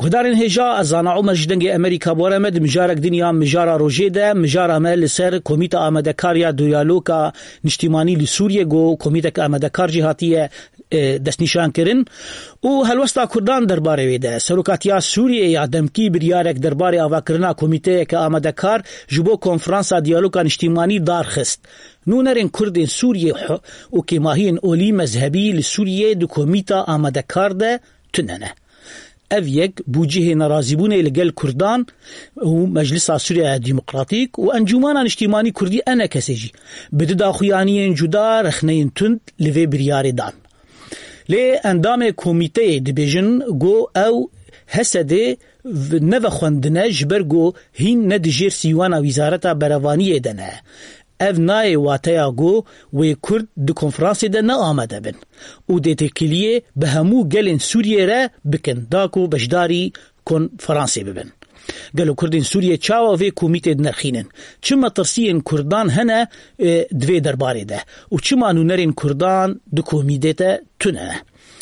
گهدارن هجا از آن عمر جدنگ امریکا بورمد مجارک دنیا مجارا روژه ده مجارا مل سر کمیته آمدکاریا دیالوگا نشتیمانی لسوریه گو کمیته آمدکار جهاتیه دست نشان کرن و هلوستا کردان درباره ویده سروکاتیا سوریه یا دمکی بریارک درباره آواکرنا کمیته که آمدکار جبو کنفرانسا دیالوگا نشتیمانی دارخست نونرین کردین سوریه و که ماهین اولی مذهبی لسوریه دو کمیته آمدکار ده تننه اف یک بوجه نرازیبونه لگل کردان و مجلس سوریه ديمقراطيك و انجمان اجتماعی کردی انا کسیجی بده داخویانین جدا رخنین تند لوی بریاری دان لی اندام کمیته دبیجن گو او هسده نو خوندنه جبرگو هین ندجیر سیوانا وزارتا بروانی دنه اف نای واتیا گو و کرد دو کنفرانسی ده نه آمده بن او ده تکلیه به همو گلین سوریه را بکن داکو بجداری کنفرانسی ببن گلو کردین سوریه چاوا و کمیته نرخینن چما ترسین کردان هنه دوی درباره ده و چما نونرین کردان دو کمیته تونه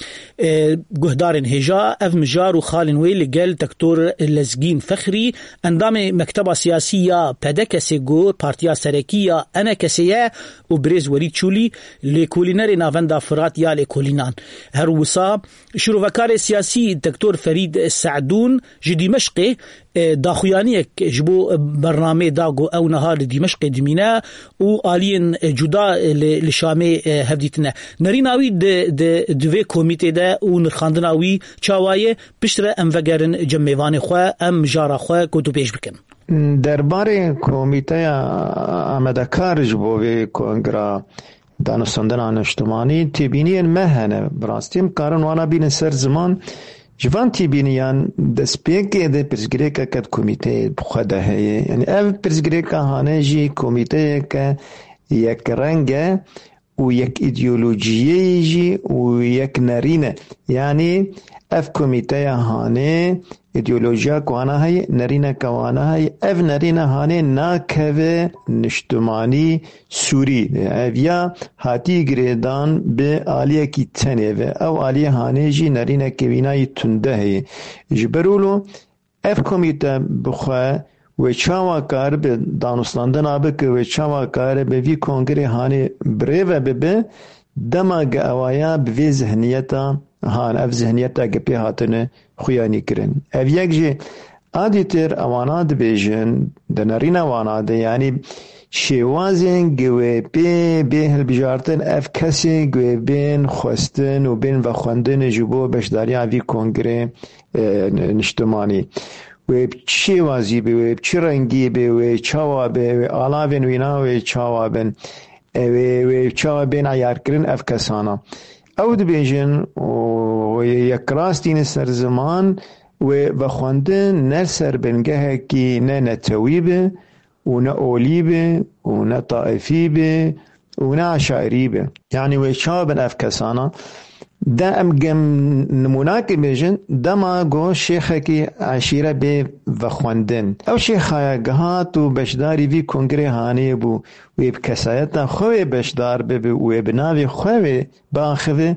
گهدارن هجا اف مجار و خالن وی لگل دکتور لزگین فخری اندام مکتبه سیاسیه پده کسی گو پارتیا سرکیه انا کسیه و بریز ولی چولی لکولینر ناوندا فرات یا لکولینان هر وصا شروع سیاسی دکتور فرید سعدون جدی مشقی داخویانی جبو برنامه داغو او نهار دمشق دمينا و آلين جدا لشامي هفديتنا نريناوي دوی کمیته ده و نرخاندناوی چاوایه پشتر ام وگرن جمعوان خواه ام جارا خواه کدو پیش بکن درباره کمیته آمدکار جبو کنگرا دانستندن اجتماعی تبینی مهنه براستیم کارن وانا بین سر زمان جوان تبینیان دسپیک ده پرزگریکا کد کمیته بخوده هیه یعنی او پرزگریکا هانه جی کمیته که یک رنگه و یک ایدئولوژی جی و یک نرینه یعنی اف کمیته هانه ایدئولوژیا کوانا های نرینه کوانا های اف نرینه هانه ناکوه نشتمانی سوری اویا هاتی گریدان به آلیه کی تنه و او آلیه هانه جی نرینه کوینای تنده های جبرولو اف کمیته بخواه و چاوا کار به دانستاندن آبه که و چاوا کار به وی کنگره هانه بریوه ببه دماغ اوایا به ذهنیتا هان اف ذهنیتا گپی هاتنه خویانی کرن اف یک جی آدیتر اواناد بیجن دنرین اواناد یعنی شیوازین گوه بی هل بجارتن اف کسی گوه بین خواستن و بین و خوندن جبو بشداری آوی کنگره نشتمانی و چی وازی به و چی رنگی به و چاوا به و آلاوین وینا و چاوا بن و چاوا بین عیار کرن اف کسانا او دبیجن و یک راستین سر زمان و خواندن نه سر بنگه کی نه نتوی به و نه اولی به و نه طائفی به و نه عشائری به یعنی و چاوا بن اف کسانا دا ام گم نموناک بیجن دا ما گو شیخه کی عشیره بی و خواندن او شیخه گهات و بشداری وی کنگره هانه بو وی بکسایتا خوی بشدار بی وی بناوی خوی باخوه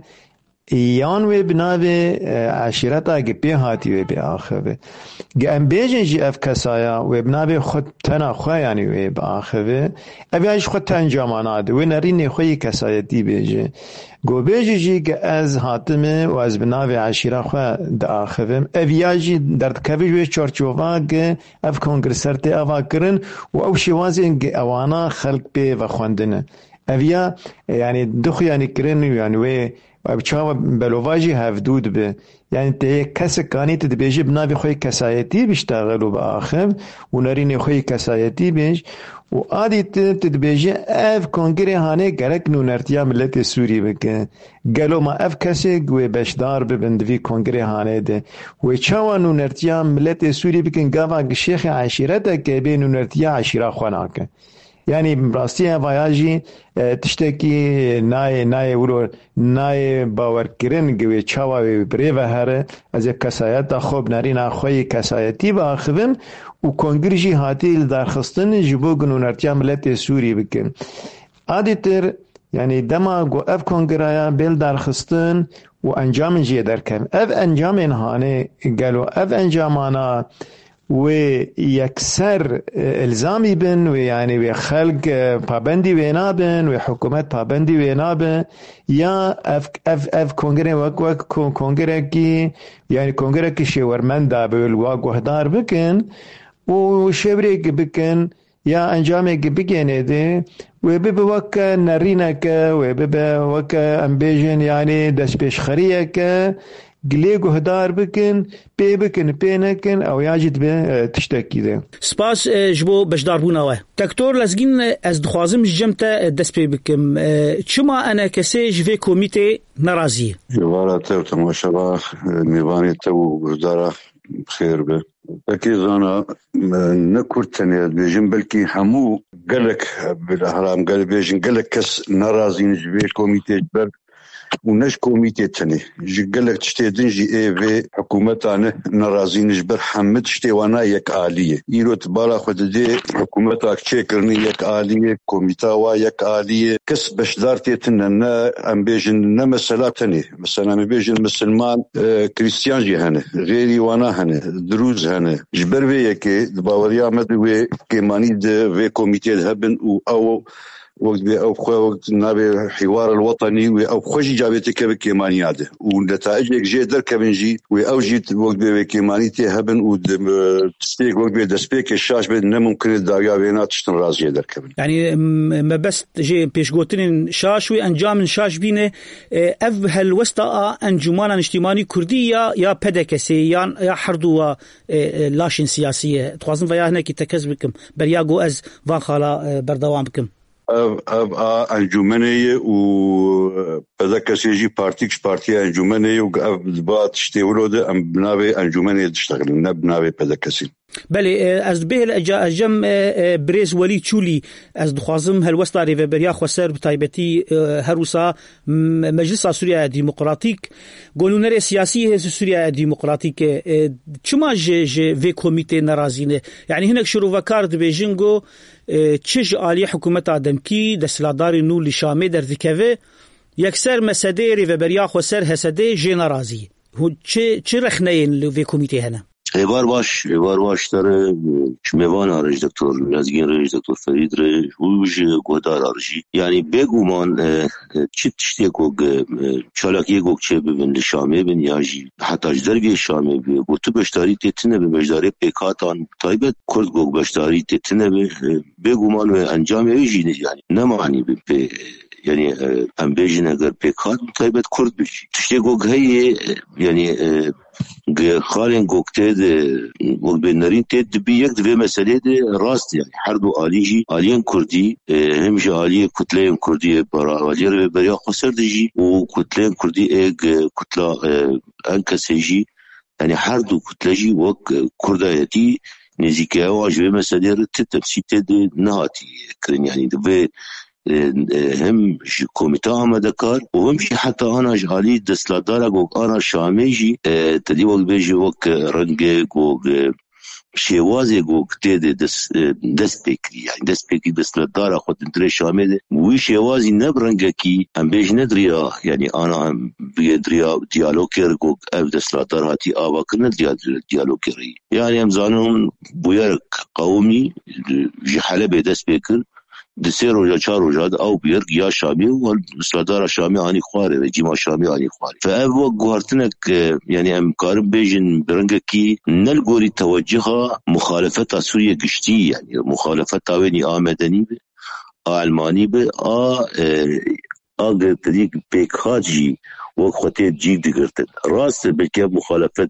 یان وی بناوی عشیرتا گپی هاتی وی بی آخوه گم بیجن جی اف کسایا وی بناوی خود تنا خوی یعنی وی باخوه اویاش خود تنجاماناد وی نرین خوی کسایتی بیجن گو بیجی جی که از حاتمه و از بناوی عشیره خواه دا آخویم اویاجی دردکوی جوی چارچوبا که اف کنگرسرتی اوا کرن و او شوازی که اوانا خلق بی و خوندنه اویا یعنی دخو یعنی کرن یعنی وی بچاو بلوواجی هفدود به یعنی ته کس کانی ته بیجی بناوی خوی کسایتی بشتغلو با آخم و نرین خوی کسایتی بیج و آدی ته بیجی اف کنگره هانه گرک نونرتیا ملت سوری بکن گلو ما اف کسی گوی بشدار ببندوی کنگره هانه ده و چاوا نونرتیا ملت سوری بکن گاوا شیخ عشیرت که بین نونرتیا عشیره خوانا کن یعنی راستی وایاجی تشتکی نای ولو نای باور کردن گوی چاوی بریو هره از کسایت خوب نرین خوی کسایتی با خویم و کنگرجی هاتی درخستن جبو گنونرتیا ملت سوری بکن عادتر يعني دما گو اف کنگرایا بیل درخستن و انجام جی درکن اف انجام هانه قالوا اف انجامانا و يكسر الزامي بن ويعني وخلق پابندي وينابن وحكومت پابندي وينابن يا اف كونغري وك كونغري كي يعني كونغري كي شورمندا بالواق وهدار بكن وشبريك بكن يا انجامك بكن دي وببوك نرينك وببوك امبيجن يعني دس بيش خريك گلیگو هدار بکن پی بکن پی نکن او یاجد به تشتکی ده سپاس جبو بشدار بوناوه دکتور لازگین از دخوازم جمتا دست پی بکم چما انا کسی جوی کمیته نرازی جوارا تو تماشا میوانی تو بشدارا خیر به اكيد انا نكرتني بيجن بلكي حمو قالك بالاهرام قال بيجن قالك كس نرازي نجبير كوميتي جبر ونش كوميتي تاني قالك تشتي دنجي اي في حكومتنا نرازي نجبر حمد شتي وانا يك آلية يرو تبالا خود دي حكومتك تشيكرني يك آلية كوميتاوا يك آلية كس بشدارتي تننا ام بيجن نمسلا تاني مثلا ام بيجن مسلمان كريستيان جي هنه غيري وانا هنه دروز هنه جبر في يكي دباوريا مدوي كيماني دي في كوميتي هبن او وقت نابي حوار الوطني او خوشي جابتك بكيمانياده ونتائج جي دركبنجي او جيت وقت بكيمانيتي هبن وتستيق وقت بدسبيك الشاش بان ممكن داويا بينات تشتن رازيه دركبن يعني ما بس جي بيشغوتين شاشوي انجام شاش بينه اف هالوسطا انجمان اجتماعي كرديه يا بدكسي يا حردوا لاشن سياسيه توازن ويا هناك تكسبكم برياغو از وان خالا بردوام بكم انجمنه و بدك يجي بارتي انجمنه وبعد تشتغلوا ام بنابي انجمنه تشتغل بنابي بدكسي بله از به اجم بريز ولي تشولي از دخوازم هالوسطا ريفبريا خسر بتايبتي هروسا مجلس سوريا ديمقراطيك قولونر سياسي سوريا ديمقراطيك چما جي في كوميتي نرازينه يعني هناك شروع كارد بيجينغو تشج آلية حكومة آدمكي دسلاداري نو لشامي در ذكاوه يكسر مسده ريفبريا خسر هسده جي نرازي هو چه رخنين في كوميتي هنا ایوار باش داره میوان آرش دکتر لازگین رش دکتر فرید رش ویژ گودار آرشی یعنی بگومان چی تشتی گوگ چالاکی گوگ چه ببین لشامه بین یاجی حتی جدرگی شامه بی گوتو بشتاری تیتنه به بشتاری پیکاتان تایبت کرد گوگ بشتاری تیتنه بگومان و انجام ایجی یعنی نمانی به يعني ام بيجن اگر پیکات تایبت کرد بشی تشتی گوگ هی يعني خالين گوکته و بنرین تد بی یک دو مسئله راست يعني حرب آلیجی آلیان کردی همش آلی کتله کردی برای برای خسر دیجی و کتله کردی ایک کتله انکسیجی يعني حرب کتلهجی و کردایتی نزیکه و عجبه مسئله تتمسیت نهاتی کرن يعني دو هم كوميتا آمدكار وهم حتى أنا جالي دستلادارا وق أنا شاميجي تدي وق بيجي وق رنجة وق شوازي وق تيد دست بكري يعني دست بكري دستلادارا خد ندري شامي وي شوازي نبرنجة كي هم بيجي ندريا يعني أنا بيدريا ديالوكير وق أف دستلادارا هاتي آواك ندريا ديالوكيري يعني هم زانهم بويرك قومي جحلة بدست بكر دسه روزا چهار روزا او بیرگ یا شامی و مسلادار شامی آنی خواره و جیما شامی آنی خواره فأبوا گوهرتنك يعني امكارم بيجن برنگه کی نلگوری توجهها مخالفت سوريا گشتی يعني مخالفت ويني آمدني به آلماني به آگر تدیک پیکات جی وقت خطیت جیب دگرتن راست بلکه مخالفت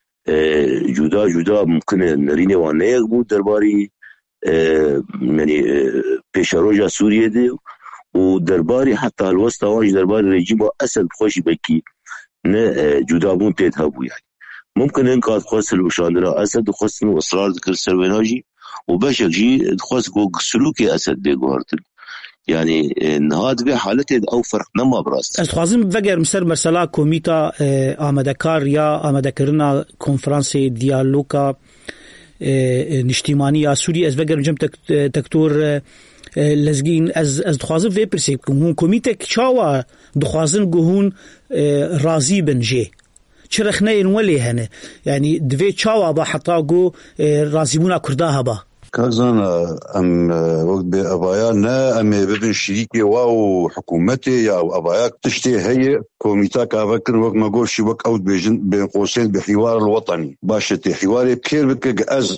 جدا ممكن نرینه وانه یک بود درباری يعني پیشروجا سوریه ده و درباری حتی الوسط واج درباری رژیم اسد خوشی بکی نه جدا بون تید هبو يعني ممكن انقاذ خاص الوشاندرا اسد خاص اصرار ذكر سربناجي وبشك جي خاص سلوك اسد بيغورت يعني نهاد به حالته او فرق نما براست استخوازم وگر مستر مرسلا کومیتا آمدکار یا آمدکرنا کنفرانس دیالوگا نشتیمانی سوری از وگر جم دکتور لزگین از دخوازن وی پرسیب که هون کمیته چاوا دخوازن گهون راضی بنجه چرخ نه ولی هنه يعني دوی چاوا با حتا گو راضیمونا کردها با كازان ام وقت بأبايا نا ام ببن شريكي واو حكومتي يا أبايا تشتي هي كوميتا كافكر وقت ما قول شي وقت أود بيجن بين قوسين بحوار الوطني باشتي حواري بكير بك أز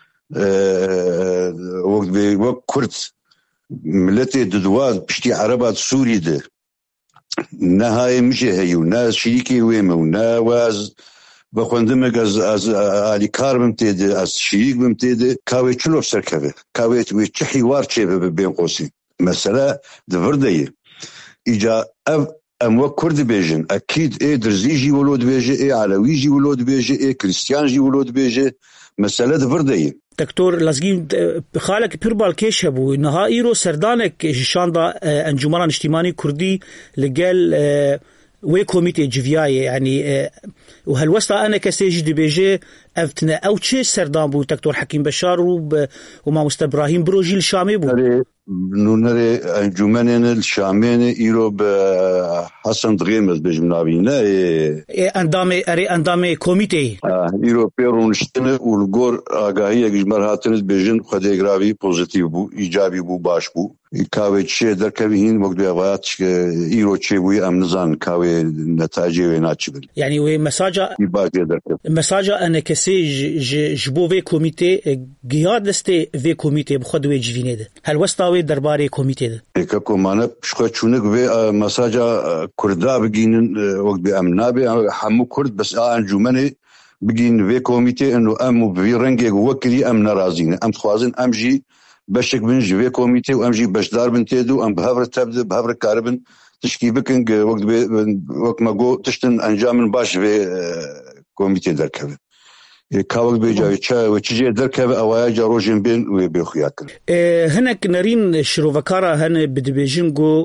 وقت كرد ملتي ددواد بشتي عربات سوري ده نهاية مشي هيو نا شريكي ويمو نا واز بخوندمك از آلی کار بمتیده از شریک بمتیده کاوی چلو سرکبه کاوی چه حوار چه بین قوسین مثلا دفردهی ایجا امو کرد بیجن اکید ای درزیجی ولود بیجه ای علویجی ولود بیجه ای کریستیانجی ولود بیجه مثلا دفردهی دكتور لازم بخالك بيربال كيش هبو نهائي رو سردانك جشاندا انجمن اجتماعي كردي لقال وي كوميتي جفياي يعني وهالوسطة أنا كسيج دي بيجي أفتنا أو تشي سردان بو دكتور حكيم بشار وما مست إبراهيم بروجي الشامي بو نري انجمنين الشامين إيرو بحسن دغيمز بجمنابينا أندامي كوميتي إيرو بيرو نشتنه والغور آگاهية جمر هاتنز بيجن خده اقرابي بوزيتيف بو إيجابي بو باش بو كاوي تشي دركبهين وقت بيغايات إيرو تشي بوي أمنزان كاوي نتاجي ويناتشبل يعني وي مساجا أنا كسي جبو في كوميتي قياد لستي في كوميتي بخدوي جفيني ده هل وستاوي درباري كوميتي ده إيكاكو مانا بشخوا چونك في مساجا كردا بگين وقت بأمنا بي حمو كرد بس انجمني بگين في كوميتي انو امو بي رنگي وكري ام نرازين ام خوازن ام جي بشك بنج في كوميتي وام جي بشدار بنتيدو ام بهبر تبدأ بهبر كاربن تشكي بكنج وقت ما قو تشتن انجام باش في كوميتي دركبه كاوك بيجاوي تشا وتشجي دركبه اوايا جاروجين بين وبيخياك هناك نارين شروفكارا هن بدبيجين جو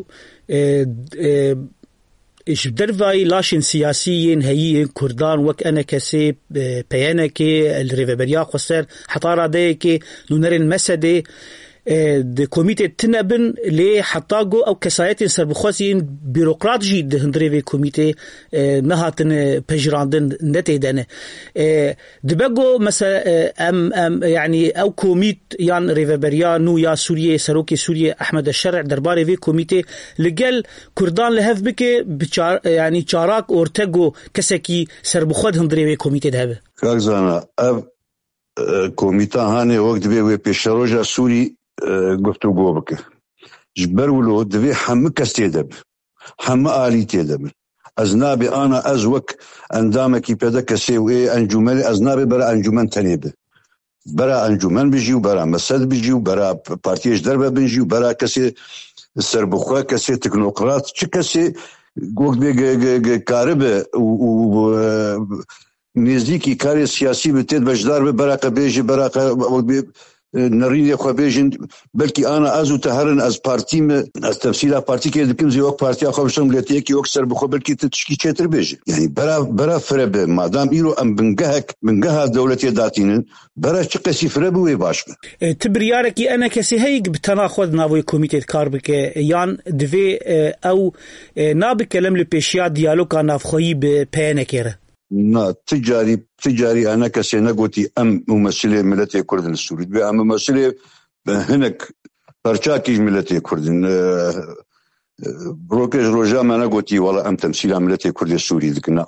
ايش درفاي لاشن سياسيين هي كردان وك انا كسي بيانكي الريفبريا خسر حطارا ديكي نونرين مسدي د کمیته تنبن له حتا گو او کسایت سربخواسین بیروقرات جی د هندری کمیته نه هاتن پجراندن نتیدنه د بگو مثلا ام يعني او کومیت یان ریوبریا نو یا سوریه سروکی سوریه احمد الشرع درباره وی کمیته لگل کردان لهف بک يعني چاراک اورتگو کسکی سربخود هندری وی کمیته ده کاغزانا اب کمیته هانه وقت به پیشروجا سوری گفتگو بکه جبر ولو دوی همه کس تیدب همه آلی تیدب از نابی آنا از وک اندامکی پیدا کسی و ای انجمن از نابی برا انجمن تنیبه برا انجمن بجی و برا مسد بجی و برا پارتیش دربه بجی و برا کسی سربخواه کسی تکنوقرات چه کسی وقت بی کاربه و نزدیکی کاری سیاسی بتید بجدار به برا قبیجی برا وقت بی نريد يا بيجن بلكي انا ازو تهرن از بارتي از تفصيل بارتي كي دكم زي وقت بارتي اخو بشم لتيك يكسر بخو بلكي تشكي تشتر بيجي يعني برا فرب مادام يرو ام بنجها دولتي داتين برا تشقسي فرب وي باش تبرياركي انا كسي هيك بتناخذ ناوي كوميتي كاربك يان دفي او نابك لم لبيشيا ديالوج انا فخي بينكره نا تجاري أنا كسي نقولي أم ممثلة ملتي كردن السوري بأم ممثلة هناك برشاكي ملتي كردن بروكيج روجا ما نقولي والله أم تمثيل ملتي كردن السوري ذكنا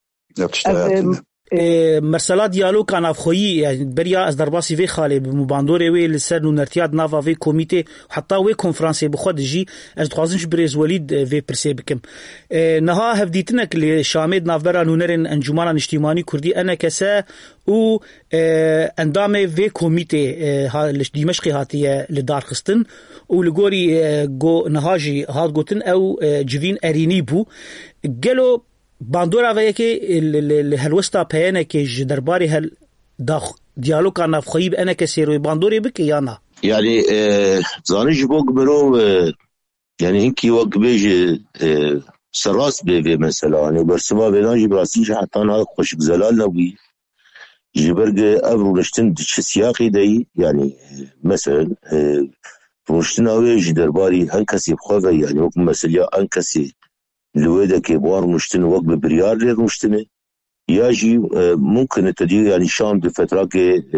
مرسلات ديالوج انا فخوي يعني بريا از درباسي في خالي بمباندوري وي لسر نرتياد نافا في كوميتي حتى وي كونفرنسي بخد جي از تخازنش بريز وليد في برسي بكم نها هفديتنك لشامد نافبرا نونرن انجمان اجتماعي كردي انا كسا و اندامي في كوميتي دمشق هاتيه لدار خستن ولغوري جو نهاجي هات غوتن او جوين اريني بو قالوا باندورا ويكي الهلوستا بيانا كي درباري هل داخ ديالوج انا فخيب انا كسيرو باندوري بك يانا يعني زانيش بوك برو يعني انكي وقت بيجي سراس بي مثلا يعني برسما بيناجي براسيش حتى انا خوش زلال نبي جبرج ابرو نشتن سياقي دي يعني مثلا روشتنا ويجي درباري هنكسي بخوفة يعني وقت مسلية هنكسي لويدا كبار مشتن وقت ببريار لير مشتنه ياجي ممكن التدير يعني شام بفترة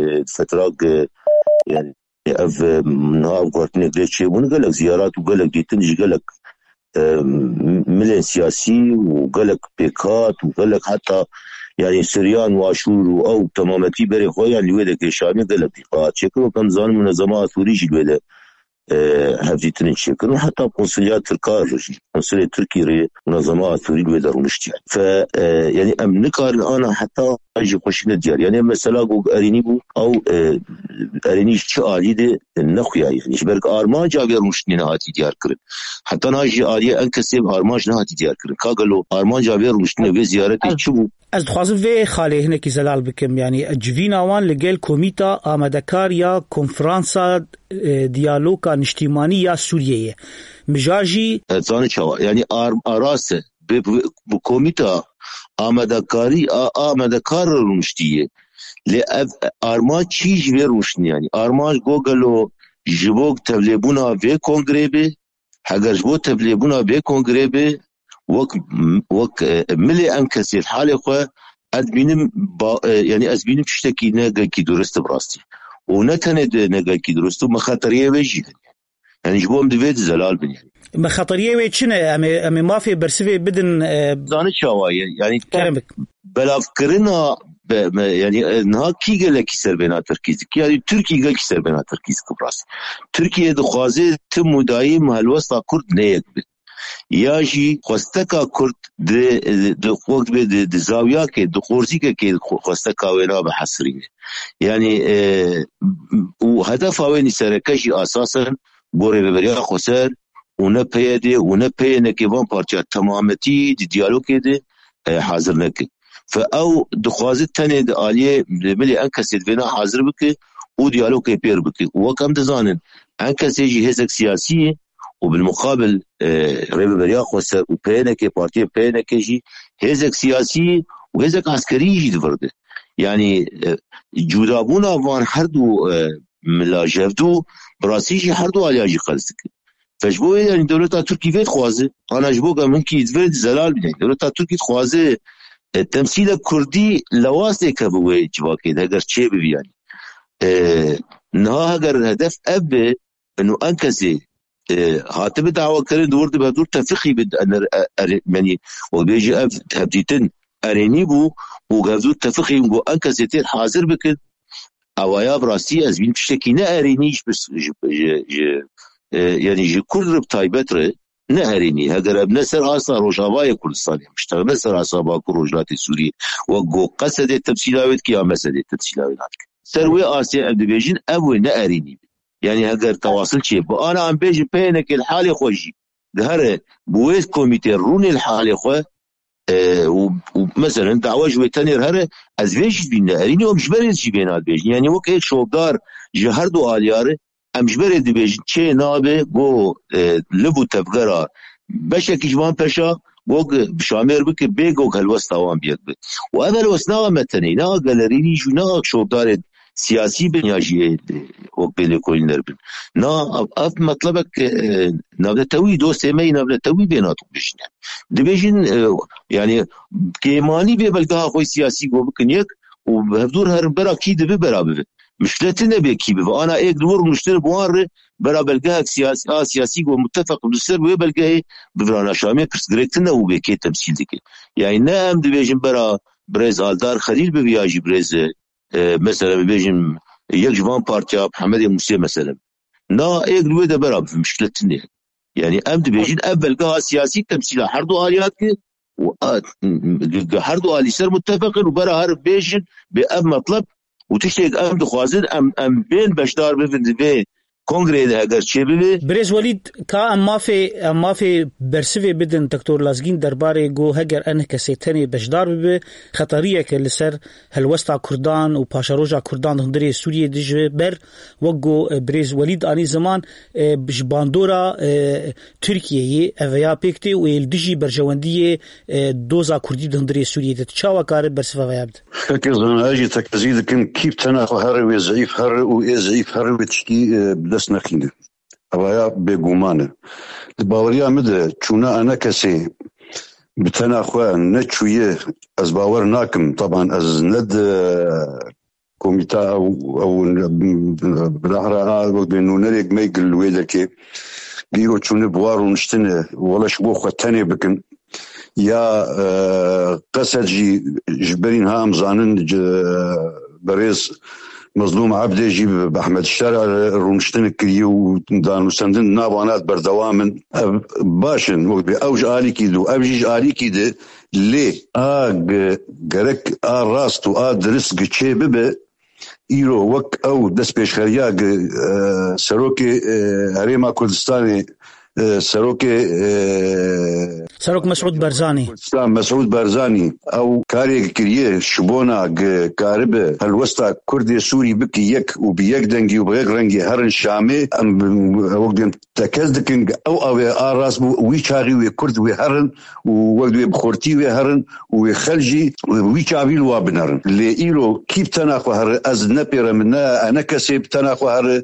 يعني اف نهار قرتني قلتشي ونقلك زيارات وقلك دي تنجي قلك ملين سياسي وقلك بيكات وقلك حتى يعني سريان واشور او تمامتي بري خويا اللي ودا كشامي قلك بيكات شكله كان زان منظمات وريجي الودا هذه تنشكل وحتى قنصليات تركيا قنصلية تركيا منظمات تريد ويدر ونشتي ف يعني امنكار انا حتى اجي قشنا ديار يعني مثلا ارينيبو او اريني شالي دي النخيا يعني شبرك ارماج غير مشتني نهاتي ديار كرن حتى ناجي اريا انكسب ارماج نهاتي ديار كرن كاغلو ارماج غير مشتني بزيارتي شبو از دخوازم في خاله هنا كي زلال بكم يعني جوينا وان لقال كوميتا آمدكاريا كونفرانسا ديالوكا نشتيمانية سورية مجاجي زاني شوا يعني اراسه بكوميتا آمدكار المشتية لأرما چیج وی روشنی يعني ارماج گوگلو جبوك تبليبونا في كونغريبي هاگر جبو تبليبونا في كونغريبي وك ملي انكسي الحالة خو ادبينم يعني ازبينم تشتكي ناقا كي درست براستي ونتند ناقا كي درستو مخاطرية ويجي يعني جبوهم دفيت زلال بن يعني مخاطرية ويجينا امي ما في برسفي بدن دانت شوايا يعني كلامك بلا فكرنا يعني نها كي قال لك يسر بينا تركيز يعني تركي قال يسر بينا تركيز كبراس تركيا دخوازي تم دايم هالوسطى كرد نيك ياجي خوستكا كرد د وقت د زاويه کې د خورزي کې خوستکا وینا به حصري يعني وهدف وين سرکشي اساسا ګورې بریا خوسر ونه پیدي ونه پینه کې وان پارچا تمامتي د دیالوګ کې حاضر نه کې فاو دخوازه تنه د عالیه ملي انکسید وینا حاضر بک او دیالوګ کې پیر بک وکم د ځانن انکسي هزك سياسي وبالمقابل ريبه بريا خوسر وبينك بارتي بينك جي هزك سياسي وهزك عسكري جي دفرده يعني جودابونا وان هردو ملا جفدو براسيجي هردو علياجي خلصك فجبو يعني دولتا تركي فيت خوازه انا جبوكا منكي يدفرد زلال بني دولتا تركي خوازه التمثيل الكردي لواسه كبوه جواكي دهجر چه ببي يعني نها هجر هدف اب انه انكسي هاتب دعوة كرين دورد بهدور تفخي بد أن يعني وبيجي هبتيتن أرينيبو وغفدور تفخي وغو أنكسيتين حاضر بكن أوايا براسي أزبين بشتكي نا أرينيش بس يعني جي كل ربطايبتر نا أريني هاگر اب نسر آسا روشاوايا كردستاني مشتغل نسر آسا باكو روجلات سوري وغو قصد التمثيلاويت كيا مسد التمثيلاويت سروي آسيا أبدو بيجين أبو نا أريني يعني هاگر تواصل شيء انا عم بيجي بينك الحاله خوجي ظهر بويس كوميتي روني الحاله خو ومثلا دعوه جويتانير هره از ويش بينا اريني ومجبر شي بينات بيجي يعني وك هيك شوبدار جهردو اليار امجبر دي بيجي شي نابه جو لبو تفغرا بشك جوان بشا وق بشامير بك بيجو هالوسطاوان بيك وانا الوسنا متني نا غالريني جنا شوبدار سياسي بنياجي وقبل كل نربن نا اف مطلبك نبدتوي دوسه مي نبدتوي بيناتهم بيجن دبيجن يعني كيماني ببلغها خوي سياسي جو بكنيك وبهدور هر برا كي دبي برابه مشكلتنا بكي انا ايك دور مشتري بوار برا بلغها سياسي جو متفق بالسر بلغها بفرانا شامي كرسغريتنا وبكي تمثيل ديك يعني نام دبيجن برا بريز الدار خليل ببياجي بريز مثلا بيجن يجبان بارتيا محمد موسى مثلا نا يقلوا ده برا في مشكلتنا يعني امد بيجن اول قها سياسي تمثيل حردو اليات حردو الي سر متفقين وبرا هرب بيجن باب مطلب وتشتيق امد خوازن ام بين بشدار بفند كونغري ده اگر چه ببي بريز وليد كا ما في برسفي بدن دكتور لازقين درباري جو هجر انه كسيتني بشدار ببي خطريه كلسر هالوسطى كردان وباشاروجا كردان هندري سوريا دجه بر وجو بريز وليد اني زمان بجباندورا تركيا افيا بيكتي والدجي برجوانديه دوزا كردي هندري سوريا تشاوا كار برسفا ويابد كيزن اجي تكزيد كم كيف تناخ هر وزعيف هر وزعيف هر وتشكي بلسنا خينه اویا بگومانه باوریا مده چونه انا کسی بتناخوا نتشويه از باور ناكم طبعا از ند كوميتا او بالاحرى بانه نريق ما يقل ويدكي قيرو تشون بوارو نشتنه ولا شبو ختاني بكن يا قصد جبرين هام زانن بريز مظلوم عبد يجيب بأحمد الشارع رونشتن كريو دانو سندن نابانات بردوامن باشن وقت بأوج آلي كيدو أبجيج آلي كيدو لي غرك راستو درس گچه ببه ایرو وک او دست پیشخریا سروک هریما کردستانی سروك مسعود برزاني او كاري كريه شبونا كاربه الوسطى كردي سوري بكي يك وبيك دنجي وبيك رنجي هرن شامي وقدم تكزدكن او راس ويشاري وكرد وهرن ووقدي بخورتي وهرن وخلجي ويشافي الوابنر اللي ايرو كيف تناخو هر از نبير من انا كسب تناخو هر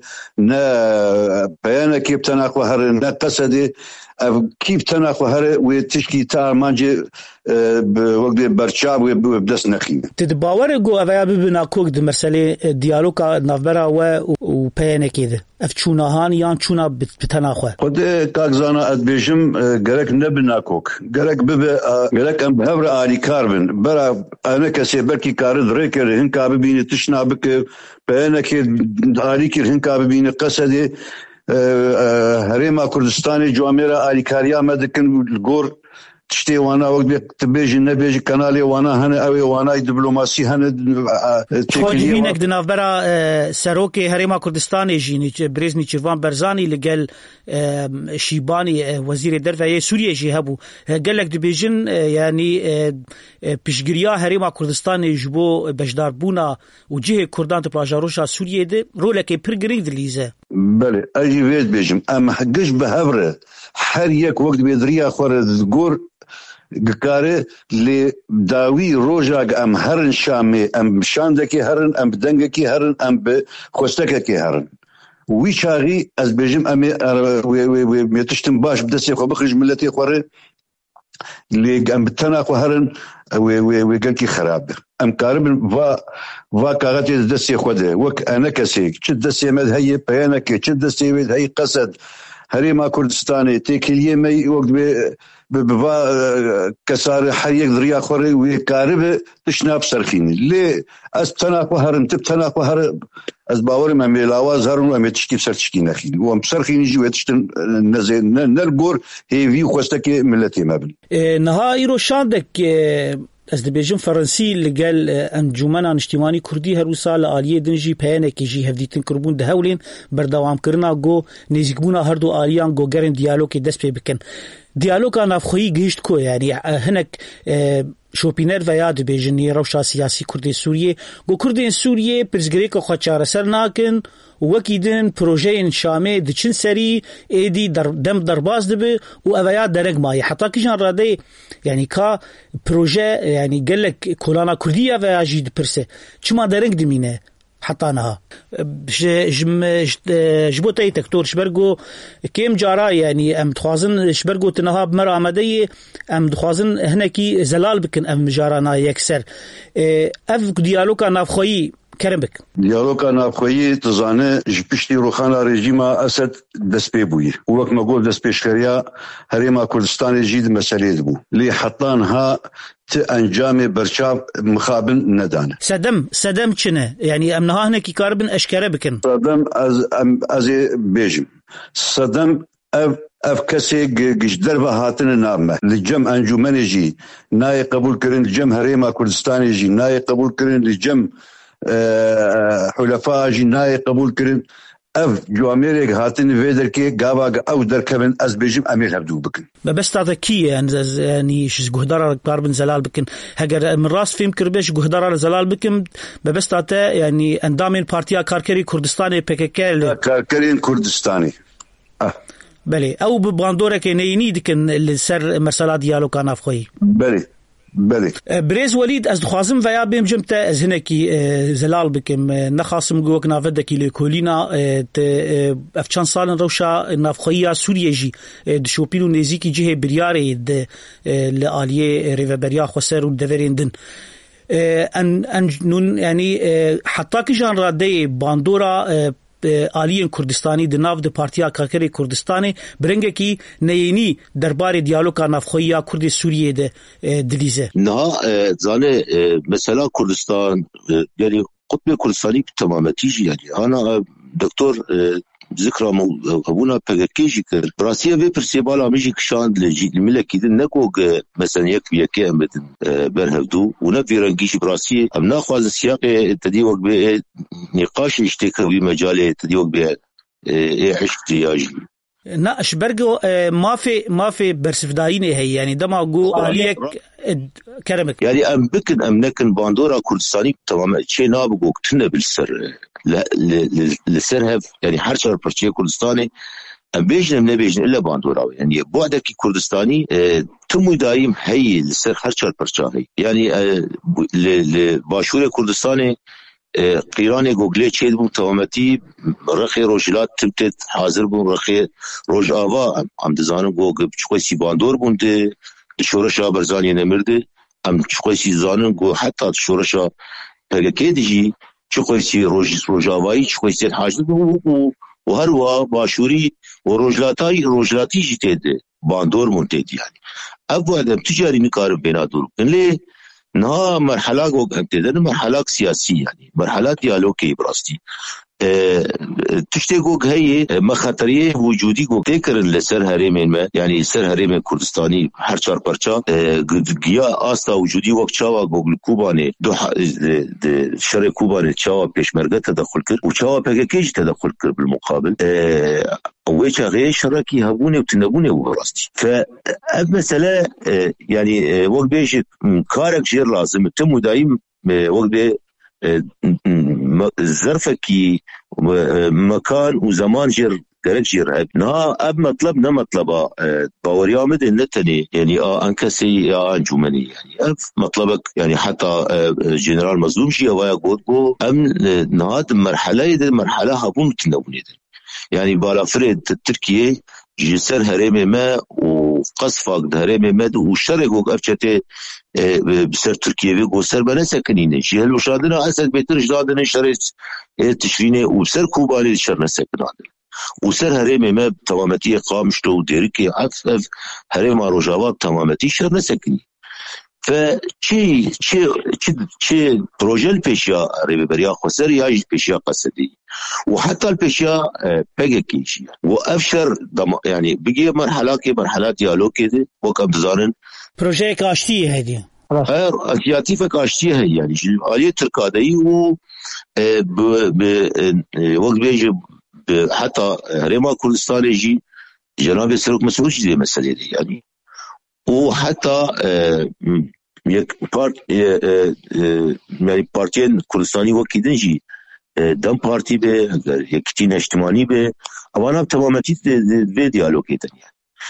نا بيانا كيف تناخو هر نا قصدي كيف تناخو هر وتشكي تاع مانجي بوقت برشاب وبدس نخيم تدباور جو اويا ببناكوك د مساله ديالوكا نافبرا و بيانا كده افتشوناهان يان چونا بتناخو خد كاغزانا ادبيجم غرك نبناكوك غرك غرك ام بهبر علي كاربن برا انا كسي بركي كارد ريكر هنكا ببيني تشنا بك بيانا كده علي كير هنكا ببيني قصدي هريما كردستاني جواميرا آليكاريا مدكن الجور تشتي وانا وقت تبيجي نبيجي كنالي وانا هنا اوي وانا دبلوماسي هنا خواجهينك دناف برا سروكي هريما كردستاني جيني بريزني چيروان برزاني لقال شيباني وزير الدرفة سوريا جي هبو قال لك دبيجن يعني بشجريا هريما كردستاني جبو بجدار بونا وجهه كردان تبلاجاروشا سوريا دي رولكي برقرين دليزة بله اجي بيت بيجم اما حقش بهبره هر یک وقت بيدريا خورد گور گکاره لی داوی روجاگ ام هرن شامي ام شاندكي هرن ام بدنگكي هرن ام بخوستككي هرن وی چاغي از بيجم ام وي ميتشتم باش بدسي خو بخرج ملتي خوري لي ام بتناخو هرن وي قالكي خراب ام كارب va كاغتي دسي خوده وك انا كسي تشد دسي مد هي بيانك تشد دسي مد هي قصد هريما كردستاني تيكليه مي وقت ببا كسار حريق دريا خوري وكارب تشناب سرخيني لي استناخو هرن تبتناخو هر از باور ما ميلاواز هرن وما تشكي سرتشكي نخين وام سرخيني جي وتشتن نزين نرغور هي في خوستكي ملتي مبل نهائي رو شاندك از دبیجم فرانسی لگل انجمن اجتماعی کردی هر سال عالیه دنجی پیانه کی جی هفدیتن کربون دهولین بردوام کرنا گو نزیکبونا هر دو عالیان گو گرن دیالوگ دست پی بکن دیالوگ نافخویی گشت کو یعنی هنک شوپینر و یاد بیجنی روشا سیاسی کردی سوریه گو کردی سوریه پرزگری که خواچار سر ناکن وکیدن پروژه شامه دچن سری ایدی دم درباز دبه و اویا درگ مای حتی کشان راده یعنی کا پروژه یعنی گلک کولانا کردیه و جید پرسه چما درگ دمینه حتى أنا جبوت أي تكتور شبرجو كم جارا يعني أم تخازن شبرجو تنهاب مرة عمدية أم تخازن هنا كي زلال بكن أم جارانا يكسر أف ديالوكا نافخوي كرمك ديالوكا نافخوي تزانه جبشتي روخانا رجيما أسد دسبيبوي ووقت ما قول دسبيشخريا هريما كردستان جيد مسألة دبو لي حطانها انجام برشاب مخابن ندان صدم چنه يعني امنها هنا كي كاربن اشكره بكن صدم از بيجم صدم اف كسي جدر بهاتن نامه لجم انجمنجي ناي قبول كرن لجم هريما كردستاني جي ناي قبول كرن لجم حلفاء جي ناي قبول كرن اف جواميرك هاتن فيدر كي غابا او دركبن از بيجم امير هبدو بكن بس هذا كي يعني شز جهدار كاربن زلال بكن هجر من راس فيم كربش جهدار زلال بكن بس هذا يعني اندام البارتيا كاركري كردستاني بككل كاركري كردستاني بله او بباندوره كي نيني دكن السر مرسلات ديالو كان افخوي بله بله بريز وليد از دخوازم ويا بمجمتا از هنكي زلال بكم نخاصم جوك نافدكي لكولينا افچان سالن روشا نافخويا سوريا جي دشوبينو نزيكي جهه برياري د لاليه ريفبريا خسر ودفرين دن ان نون يعني حتى كجان رادي باندورا آلیین کردستانی د ناو د پارتیا کاکری کردستانی برنگه کی نینی دربار دیالوگا نافخویا کرد سوریه د دلیزه نه زانه مثلا کردستان يعني قطب كردستاني تمامتيجي يعني انا دكتور ذكرى ابونا بكيجي براسيه في برسيبالا ميجي كشان الملكي نكو مثلا يكفي امد برهدو ونفي رنجيش براسيه ام ناخذ السياق تديوق بنقاش اشتكى بمجال تديوق به عشق تياجي نا اشبرغو ما في برسفدارين هي يعني دما جو عليك كرمك يعني ام بكن ام نكن باندورا كردستاني تماما شيء نابغو كتنا بالسر لسرهف يعني حرشر برشي كردستاني ام بيجن من بيجن الا باندورا يعني بعدك كردستاني تمو دايم هي لسر حرشر برشاهي يعني لباشور كردستاني قیران گوگلی چید بون تمامتی رخی روجلات تمتد حاضر بون رخی روج آوا هم دزانم گوگ چقوی سی باندور بونده شورشا برزانی نمرده هم چقوی سی زانم گو حتی شورشا پرگکی دیجی چقوی سی روج آوایی چقوی سی حاضر بون و هر وا باشوری و روجلاتی جیتیده باندور مونتید يعني ابو ادم تجاري نقارب بين دور اللي نها مرحله کو ابتدائي مرحله سياسيه يعني مرحله ديالوجي براستي تشتي کو هي مخاطريه وجودي کو تكر لسر هرم ما يعني سر هرم كردستاني هر چار پرچا گيا استا وجودي وقت چاوا گوگل کوبانه دو شر کوبانه چاوا پشمرگه تدخل کرد و چاوا پکیج تدخل کرد بالمقابل ويشا غير شركي هبونه وتنبونه وراستي فمسألة يعني وقت بيش كارك جير لازم تم دايم وقت بي ظرفكي مكان وزمان جير درك جير اب مطلب نا مطلبه باوريا مد نتني يعني انكسي انجمني يعني اب مطلبك يعني حتى جنرال مظلوم شي هوايا قول ام نهاد مرحله هبون تنبونه يعني بالافريد تركيا جسر هرم ما وقصفاق هرم ما وشرق وقفته بسر تركيا وسر بنسكنين شيء وشادنا اسد بيتر جدادنا شريت تشرينه وسر كوبالي شرنا سكنان وسر هرم ما تمامتي قامشتو ديركي عفف هرم روجاوات تمامتي شرنا سكني فچی پروژه الپیشیا ریبریا خسر یا پیشیا قصدی و حتی الپیشیا پگکیشی و افشر يعني بقي مرحله دیالوگ كده وكم تزارن پروژه کاشتی هدی اسياتي فكاشتي هي يعني آلية تركادي و وقت بيجي حتى هرما كردستان يجي جناب سرك مسؤول دي مسألة دي يعني وحتى یک يعني بارتين كردستاني وكيدن جي دم بارتي به يكتين اجتماعي به اوانا تمامتي في ديالوج كده يعني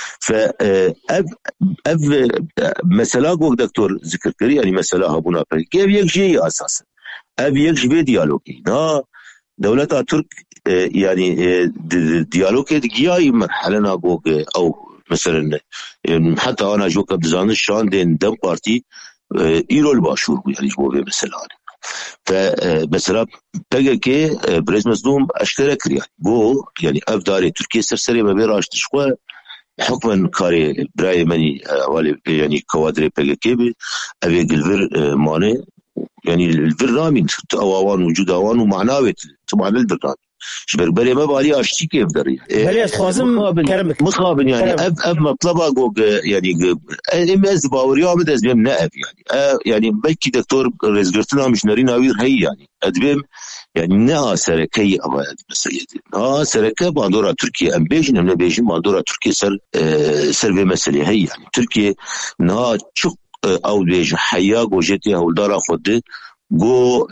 ف مثلا قول دكتور ذكر كري يعني مثلا هبونا كيف يجي اساسا يجي في ديالوج نا دولة ترك يعني ديالوج دقيقة مرحلة نابوغ او مثلا حتى انا جو كبزان الشان دين دم بارتي ايرول باشور يعني جو مثلا فمثلا PKK بريز مصدوم اشترك يعني جو يعني افداري تركيا سرسري ما بيراش تشقوا حكما كاري براي مني يعني كوادري PKK ابي الفر ماني يعني الفر رامين اوان وجود اوان ومعناوي طبعا الفر رامين شبر بري ما بالي اشتي كيف دري بري خازم كرمك مخابن يعني اب مطلبه جوج يعني امز باوريا مد ازبم نائب يعني بلكي دكتور رزقتنا مش نارين اوير هي يعني ادبم يعني نا سركي ابا مسيدي نا سركه باندورا تركيا ام بيجن من بيجن باندورا تركيا سر بمساله هي يعني تركيا نا çok او بيج حيا جوجتي هولدارا خد جو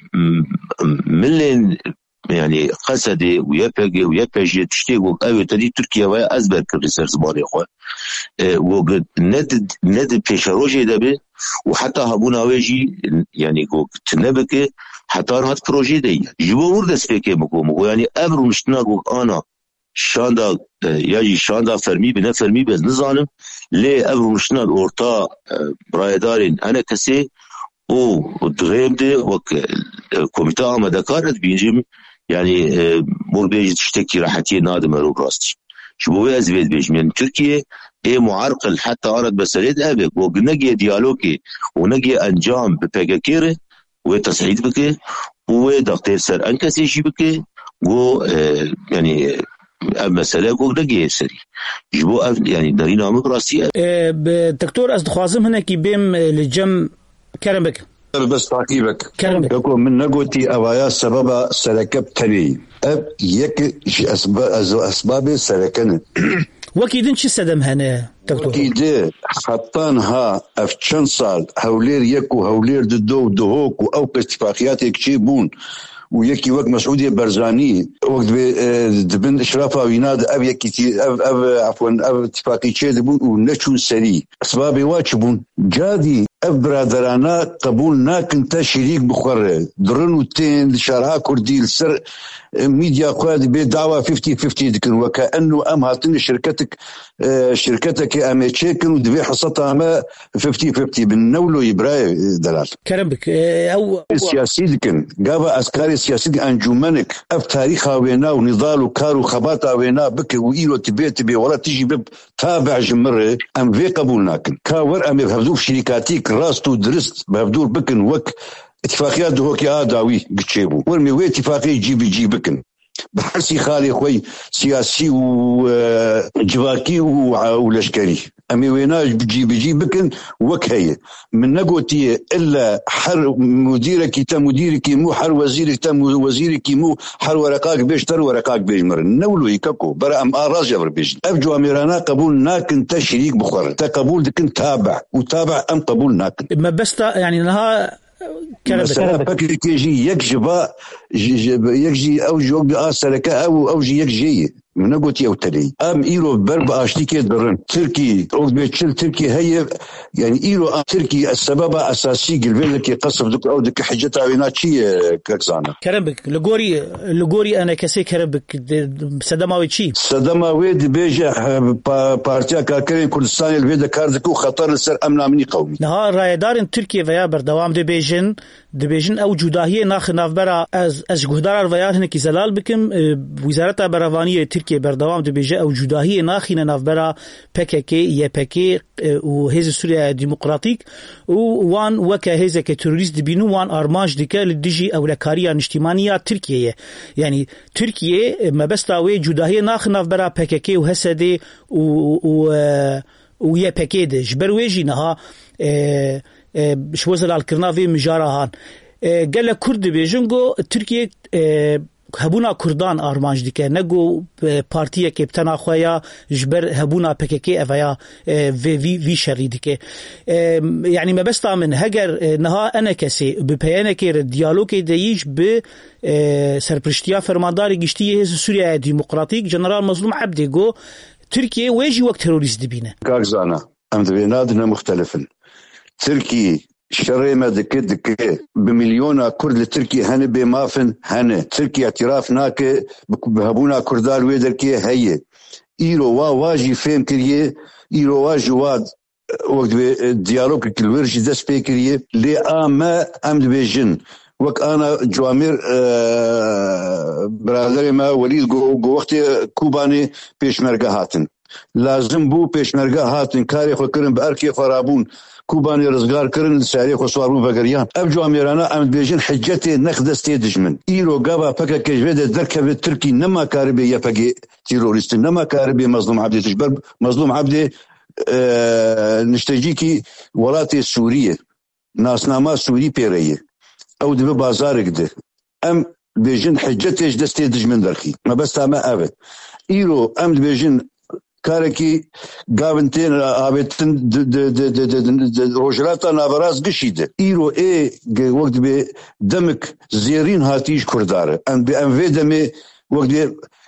ملين يعني قصدي ويبقى تشتيقوا قوي تدي تركيا ويا أزبر كرسر زماني أخوة وقد ند بيشاروجي ده بي وحتى هبونا ويجي يعني تنبك حتى هات بروجي دي جبو ورد سبيكي مكو يعني امر مشتنا انا شاندا يجي شاندا فرمي بنا فرمي بس نظام لي امر مشتنا اورتا برايدارين انا كسي او دريم دي وك كوميتا مدكارت بينجم يعني مول بيجي تشتكي راحتي نادم رو براستي شبو ازبيد بيجم يعني تركيا اي معرقل حتى ارد بسريد ابك ونجي ديالوجي ونجي انجام بباكيره وتصعيد بك ودكتور سر انكسي شي بك و يعني مسألة قو دقيقة سري جبو يعني دارينا مقراسية دكتور أصدخوازم هنا كي بيم للجم كرمك بس تعقيبك كرمك يكون من نقوتي أوايا سبب سلكب تلي يك أسباب سلكن وكيدن شو سدم هنا دكتور وكيد حطانها أفتشن صال هولير يكو هولير دو دهوك أو اتفاقيات يكشيبون ويكي وقت مسعودية برزاني وقت دبن إشرافة ويناد أب يكي أب عفوا أب اتفاقي شيء دبون ونشون سري أسباب واجبون جادي أب برادرانا قبول ناكن تا شريك بخور درنو تين شارع كردي السر ميديا قواد بدعوة 50-50 دكن وكأنه أم هاتن شركتك أميتشيكن ودبي حصتها ما 50-50 بالنولو يبراي دلال كرمك أو السياسي دكن قابا أسكاري السياسي أنجومنك أف تاريخها وينا ونضال وكار وخباطها وينا بك وإيلو تبي ولا تيجي بب تابع جمرة أم في قبول ناكن كاور أم بهبدور شركاتيك راستو درست بهبدور بكن وك اتفاقيات دهوكي آداوي قتشيبو ورمي وي اتفاقي جيبي بكن بحرسي خالي خوي سياسي وجواكي ولشكري أمي ويناج بجي بكن وكهي من نقوتي إلا حر مديرك تا مديرك مو حر وزيرك تا وزيرك مو حر ورقاك بيش تر ورقاك بيش مر نولو يكاكو برا أم آراز يبر بيش أبجو أميرانا قبول ناكن تا شريك بخور تا قبول دكن تابع وتابع أم قبول ناكن ما بس يعني نها مثلا فكر كيجي يكجي أو جوج سلكة أو يكجي من قلت يا تري أم إيرو برب أشتكي درن تركي أو بيتشل تركي هي يعني إيرو تركي السبب أساسي قلبي لك قصف دك أو دك حجة عينات شيء كأكزانا كربك لغوري أنا كسي كربك سدماوي شيء سدماوي بيجا بارتيا كاركرين كردستان الفيدا كاردكو خطر السر أمن أمني قومي نها رايدار تركيا ويا بردوام دبيجن أو جداهية ناخ نافبرا از جهدار الويار هناك زلال بكم وزارة برافانية تركيا بردوام دبيجة أو جداهية ناخينا نافبرا PKK يPK وهذا سوريا ديمقراطيك وان وكا هذا كتروريست دبينو وان أرماج دكا للدجي أو لكاريا نجتمانية تركيا يعني تركيا ما بس تاوي جداهية ناخ نافبرا PKK وهسدي ويPK دج برويجي نها شوزل الكرنافي مجارهان قال لك كرد بيجنجو تركيا هبونا كردان أرمانج ديكا نجو بارتية كابتنا خويا جبر هبونا PKK أفيا في شري ديكا يعني ما بس من هجر نها أنا كسي ببيانة كير ديالوج دايج ب سربرشتيا فرمانداري جشتيه سوريا ديمقراطيك جنرال مظلوم عبدي جو تركيا ويجي وقت تيروريست دبينه كاكزانا أم دبينادنا مختلفا تركي شري ما دك بمليون كرد لتركي هن بمافن هن تركي اعتراف ناك بهبونا كردال ويدركي هي إيرو واجي فهم كريه إيرو واجواد وقت ديالوج كلورج دس بيكريه لأما أمد بيجن وك أنا جوامير برادر ما وليد جو وقت كوباني بيشمرقة هاتن لازم بو بيشمرقة هاتن كاري خو كرن بأركي خرابون كوباني رزقار كرن ساري خو صوارون بقريان أبجو أميرانا أمد بيجن حجتي نخدستي دجمن إيرو قابا فكا كجبيد دركب التركي نما كاربي يفقي تيروريست نما كاربي مظلوم عبدي تجبر مظلوم عبدي نشتجيكي ولاتي سورية ناسناما سوري بيريه أو دبي بازارك ده أم بيجن حجتي دستي دجمن درخي ما بس تاما أبد إيرو أم بيجن كاركي قابنتين آبتن روجراتا نابراز قشيده إيرو وقت بي دمك زيرين هاتيش كرداره أم في دمي وقت بي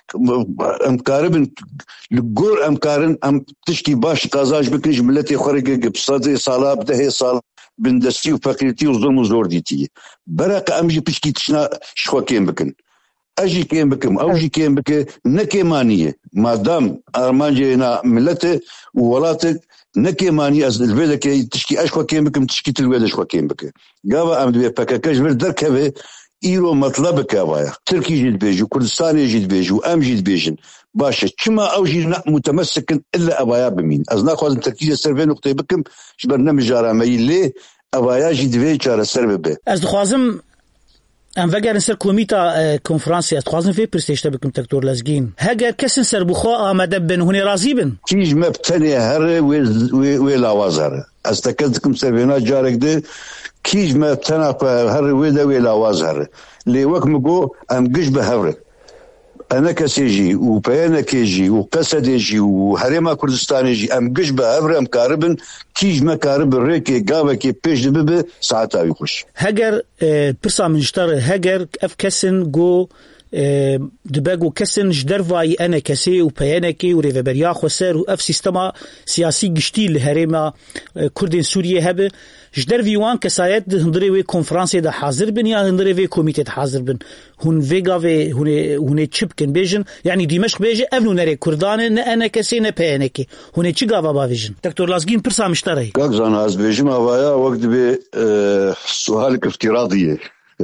امكاربن لجور امكارن ام تشكي باش قازاج بكنج ملتي خرج بصدي صاله بده صال بندستي وفقيرتي وظلم وزورديتي برق امجي بشكي تشنا شخوكين بكن اجي كين بكم اوجي كين بك نكيمانيه مادام ارمانجينا ملته وولاتك نكيمانيه از الفيدا كي تشكي اشخو كين بكم تشكي تلويدا شخو كين بك قابا ام دبي بكاكاج بر دركبه ايرو مطلبك ابايا تركي جيت بيجو كردستان جيت بيجو ام جيت بيجن باشا كما اوجي متمسك الا ابايا بمين از ناخذ تركيز سيرفي نقطه بكم برنامج جارامي ليه ابايا جيت بيجو على سربه از دخوازم ام وگر سر کمیتا کنفرانسی از خوازن فی پرسیشته بکم دکتور لزگین هگر کسن سر بخوا آمده بن هونی راضی بن کیج مبتنی هر وی لاوازر از تکلتکم سربینا جارک ده کیج مبتنی هر وی لاوازر لی وقت مگو ام گش به هره انا كسيجي وبيانا كيجي وقسديجي وحريمه كردستانيجي ام قش بهبر ام كاربن كيج ما كارب الريكي قابا كي بيش دبب ساعتها يخش هجر برسا منشتر هجر اف كسن جو دباغو كسن جدرفاي انا كسي وبيانا كي وريفبريا خسر واف سيستما سياسي قشتي لهريمه كردين سوريا هبه جدرفي وان كسايت هندري وي كونفرانسي دا حاضر بن يا هندري وي كوميتي حاضر بن هون فيغا في هون تشيبكن بيجن يعني دمشق بيجي افنو نري كردان انا كسي نه بيانا كي هون تشي غافا بافيجن دكتور لازقين برسا مشتري كاكزان از بيجم هوايا وقت بي سؤالك افتراضيه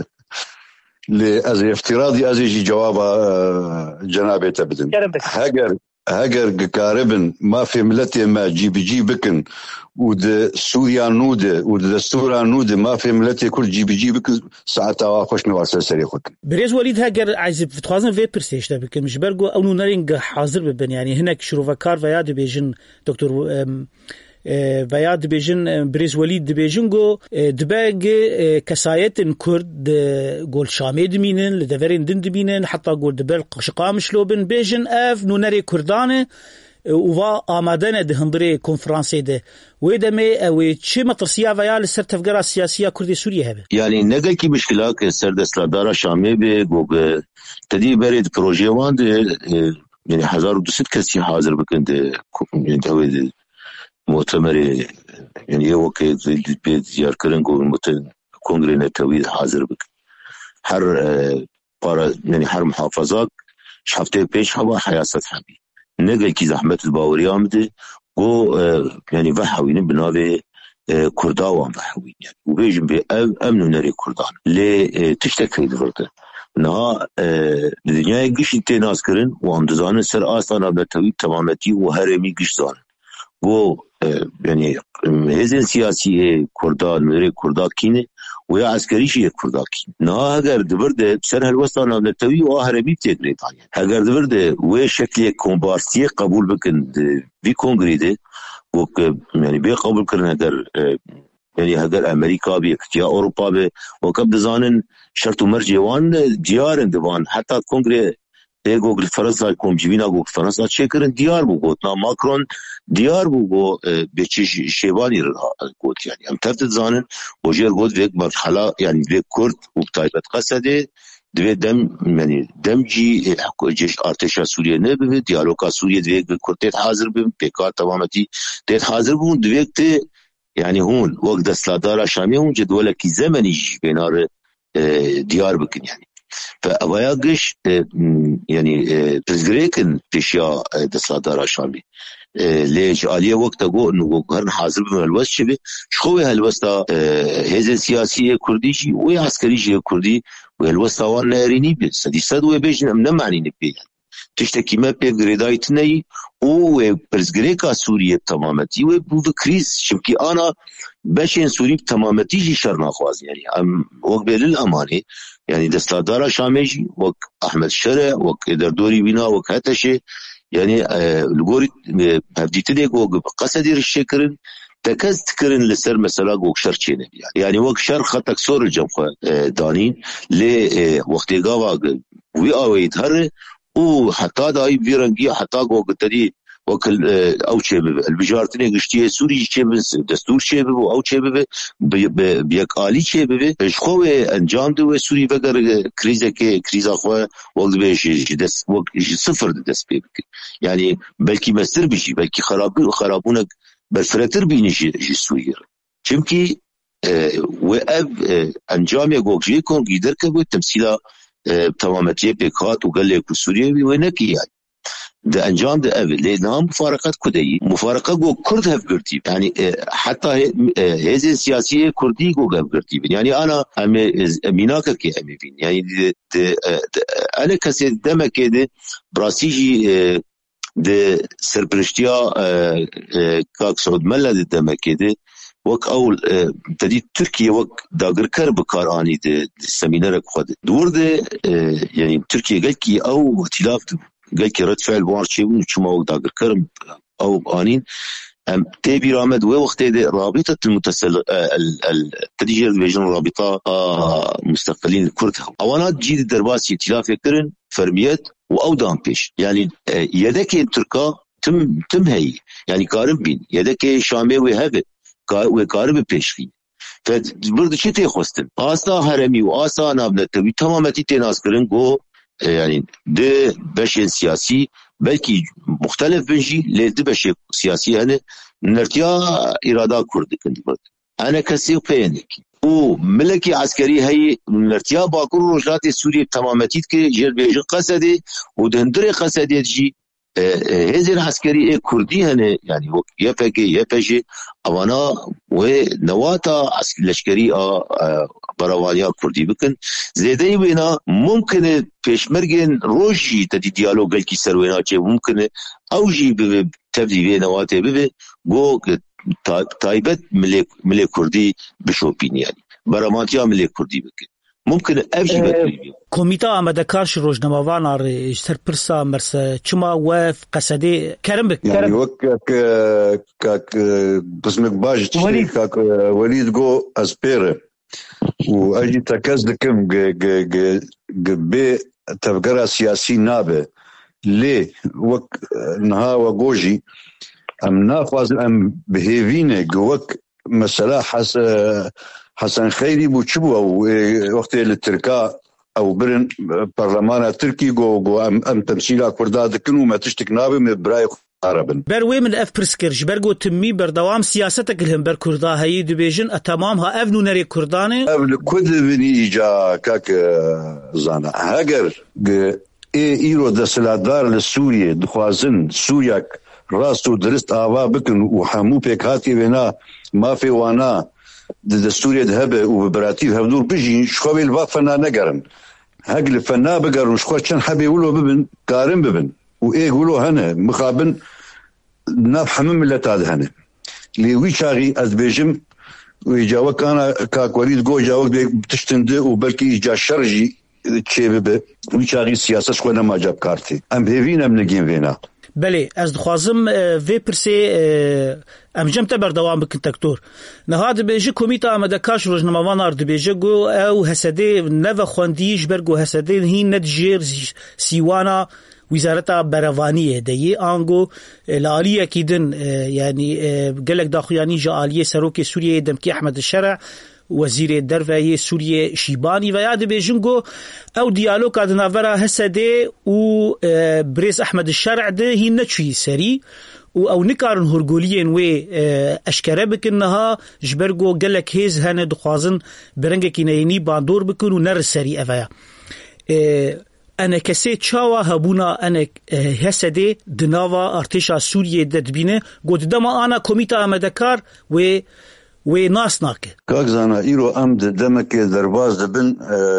لأزي افتراضي أزيجي جواب جنابي تبدن هاجر قاربن ما في ملتي ما جي بكن ود سوريا نوده ود دستورا نوده ما في ملتي كل جي بكن ساعتها خوش نواسه سريخك بريز وليد هاجر عايز بتخوازن في برسيش بكن مش برجو او نرينج حاضر ببن يعني هناك شروفكار فياد بيجن دكتور وياد بيجن بريز وليد بيجنجو دباغ كسايتن كرد قول شامي دمينن لدفرين دن دمينن حتى قول دبال شقام شلوبن بيجن اف نونري كردانه وفا آمادنا ده هندري كونفرانسي ده ويدمي او چه مطرسيا ويا لسر تفقرا سياسية كردي سوريا هبه يعني نقل کی مشکلات که سر دستلدارا شامی به گوگ تدی برید پروژه وان ده يعني 1200 کسی حاضر بکنده يعني مؤتمر يعني وكي بيت زيار كرنجو كونغري نتويد حاضر بك هر يعني هر محافظات شفته بيش هوا حياسة حبي نقل كي زحمت الباوري آمده و يعني وحوين بناوه كرداوان وحوين يعني وبيجن بي امنو نري كردان لي تشتكي دفرده نها دنيا قش انتي ناس كرن وهم سر آستانا بنتويد تمامتي وهرمي قش زان و يعني هزن سياسي كردان مدري كردان كينه ويا عسكري شيء كردان كينه نا اگر دبرده سر هالوسطان نتوي وهربي تجري طايا اگر دبرده و شكل كومبارسي قبول بكن في كونغري ده و يعني بي قبول كرن اگر يعني اگر امريكا بي يا اوروبا بي وكب زانن شرط مرجوان ديارن دبان حتى كونغري گوگل فرانسا کوم جینا گوگل فرانسا چیکرن دیار بو گوتنا ماکرون دیار بو گو بچ شیوانی گوت يعني ام ترت زانن وجر گوت وک مرحله يعني وک کرد و تایبت قصده دوی دم يعني دمجي جيش ارتش سوريا نه به دیالوگا سوريا دوی کرد حاضر به پیکار تمامتی ته حاضر بو دوی ته يعني هون وقت دستلدار شامی هون جدول کی زمانی بینار دیار بکن يعني فأويا قش يعني تزغريكن تشيا دستلدار شامي ليش عليه وقت أقول إنه هرن حاضر بالوسط شبه شخوي هالوسطة هذا سياسية كرديشي ويا عسكريشي كردي وهالوسطة وانا ريني بس دي صدوة بيجن أمنا معني نبيه تشتكي ما بيجريدايت ناي و برزغريكا سوريا تمامتي وبو كريس شبكي أنا باشين سوري تمامتي جي شرنا خواز يعني وقبل الأمانة يعني دستلدارا شاميجي وك أحمد شرع وك دردوري بنا وك هتشي يعني الجوري هبديت ليك وك قصدي الشكرن تكز تكرن لسر مثلا وك شرچينه يعني وك شر خطك سور الجمخ دانين ل وقت جاوا وي اويت هر و حتى داي بيرنجي حتى وك تدي وكل او شيء البجارتني قشتي سوري شيء دستور شيء او شيء بيك آلي شيء شخو انجام دو سوري بقر كريزا خو ولد بيش دس صفر دس بيك يعني بلكي مستر بيجي بلكي خرابونك بالفرتر بينجي سوريا چمكي واب انجام يقوجي كون قدر كبو تمثيلا تمامتيه بكات وقال لك سوريا وينك يعني ده انجام ده اول لانها مفارقات كردي مفارقه جو كرد هفقرتي يعني حتى هذه السياسيه كردي جو هفقرتي يعني انا اميناك كي امين يعني انا كسي دم كده براسيجي ده سربرشتيا كاك سعود ملا دم كده وك اول تدي تركيا وك داغر كرب كاراني ده سمينار خد دور ده يعني تركيا قال كي او ائتلاف قال كي رد فعل وارشي وشما وداغر كرم او قانين تبي رامد ووقت رابطه التدجير البيجن رابطه مستقلين الكرد اوانات جيد درباسي ائتلاف كرن فرميات واودان بيش يعني يدك تركا تم هي يعني قارب بين يدك شامي وهبه وقارب بيشخي فبرد شي تخوستن اسا هرمي واسا نابنتوي تمامتي تناس كرن جو يعني ده بشين سياسي بلكي مختلف بنجي لده بشي سياسي يعني نرتيا إرادة كرد كنت برد أنا كسي بينك وملكي عسكري هي نرتيا باكر روجات سوريا تمامتيت كي جير بيجي قصدي ودندري قصدي جي هذه العسكري كردي هنا يعني يفكي أوانا ونواتا لشكري براوانيا كردي بكن زيدي وينا ممكن پیشمرگن روجي تدي ديالوگ الكي سروينا چه ممكن اوجي تبدي نواته بي گو تايبت ملي كردي بشوبين يعني براماتيا ملي كردي بكن ممكن افجي بكن كوميتا امدكار روجنماوان ار سرپرسا مرس چما وف قصدي كرم بك يعني وك بسمك باج كاك وليد جو اسبير واجي تكزدكم بي تفكر سياسي نابه ليه وك نها وجوجي ام ناخذ ام بهيفينه جوك مساله حسن خيري بوتشبو وقت التركا او برن برلمان التركي جو ام تمثيل كرداد كنو ما تشتك نابه من براي عربن بروي من اف برسكرج برغو تمي بردوام سياستك لهم بر كردا هي ديفيجن تمامها افنو نري كردانه افل كود بني جا كاك زانا هاجر ايرو دسلادار لسوريا دخوازن سورياك راسو درست آوا بكن وحمو بيكاتي بنا ما في وانا دستوريا دهبه وبراتيف هبدور بيجي شخوي الفنا نقرن هاجل فنا بقرن شخوشن حبي يقولوا ببن قارن ببن وايه يقولوا هنا مخابن نفحم من لتاد هنا اللي ويشاغي ازبيجم ويجاوك انا كاك وليد جو جاوك بتشتند وبلكي جا شرجي تشيبه ويشاغي السياسه شكونا ما جاب كارتي ام بيفينا من جيم فينا بله از دخوازم في برسي ام جمت بردوام بكن دكتور نهاد بيجي كوميتا امدكاش روجنماوان ارد بيجي جو او هسدي نو خونديش برغو هسدي هي ندجير سيوانا وزارة بروانية دي آنگو لآلية كيدن يعني قلق داخياني جا آلية سروك سوريا دمكي أحمد الشرع وزير الدرفة سوريا شيباني وياد بيجنگو او ديالوك ادنافرا هسده و بريز أحمد الشرع ده هي نتشي سري او نكارن هرگوليين و اشكره بكنها جبرگو قلق هيز هنه دخوازن برنگه كينيني باندور بكن و نر سري افايا انا كسي تشاوا هبونا انا هسده دناوا ارتشا سوريا ددبينه قد دما انا كوميتا امدكار و ناس ناكه كاك زانا ايرو امد دمك درباز دبن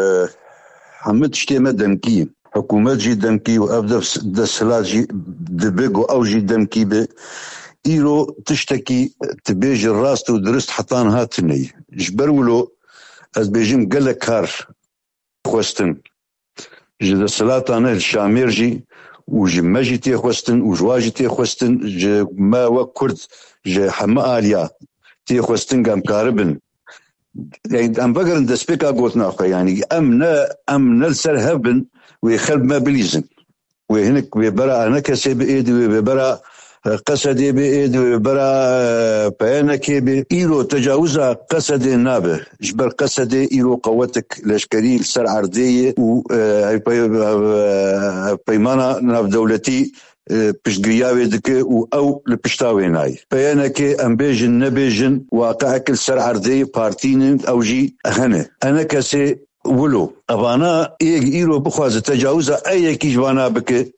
حمد شتيمه دمكي حكومات جي دمكي وابدا دسلات جي دبيغو او جي دمكي ب ايرو تشتكي تبيج الراس ودرست حطان هاتني جبرولو از بيجيم قال كار خوستن جي دسلات انا الشاميرجي وجماجي تي خوستن وجواجي تي خوستن ما وكرد جي حما اليا تي خوستن قام كاربن يعني ام فكر ان سبيكا قلتنا يعني امنا السرهبن ويخرب ما بليزن وهناك بيبرا انا كسب ايدي وبيبرا قصدي بإيد برا بيانك بإيرو تجاوزها قصدي نابه جبر قصدي إيرو قوتك لشكري السر عرضية و بيمانا ناف دولتي پشتگیری دکه و او لپشتاوی نای بیانه ام بیجن نبیجن واقع کل سر عرضی پارتین او جی هنه انا کسی ولو ابانا ایرو بخواز تجاوز ای کی جوانا بکه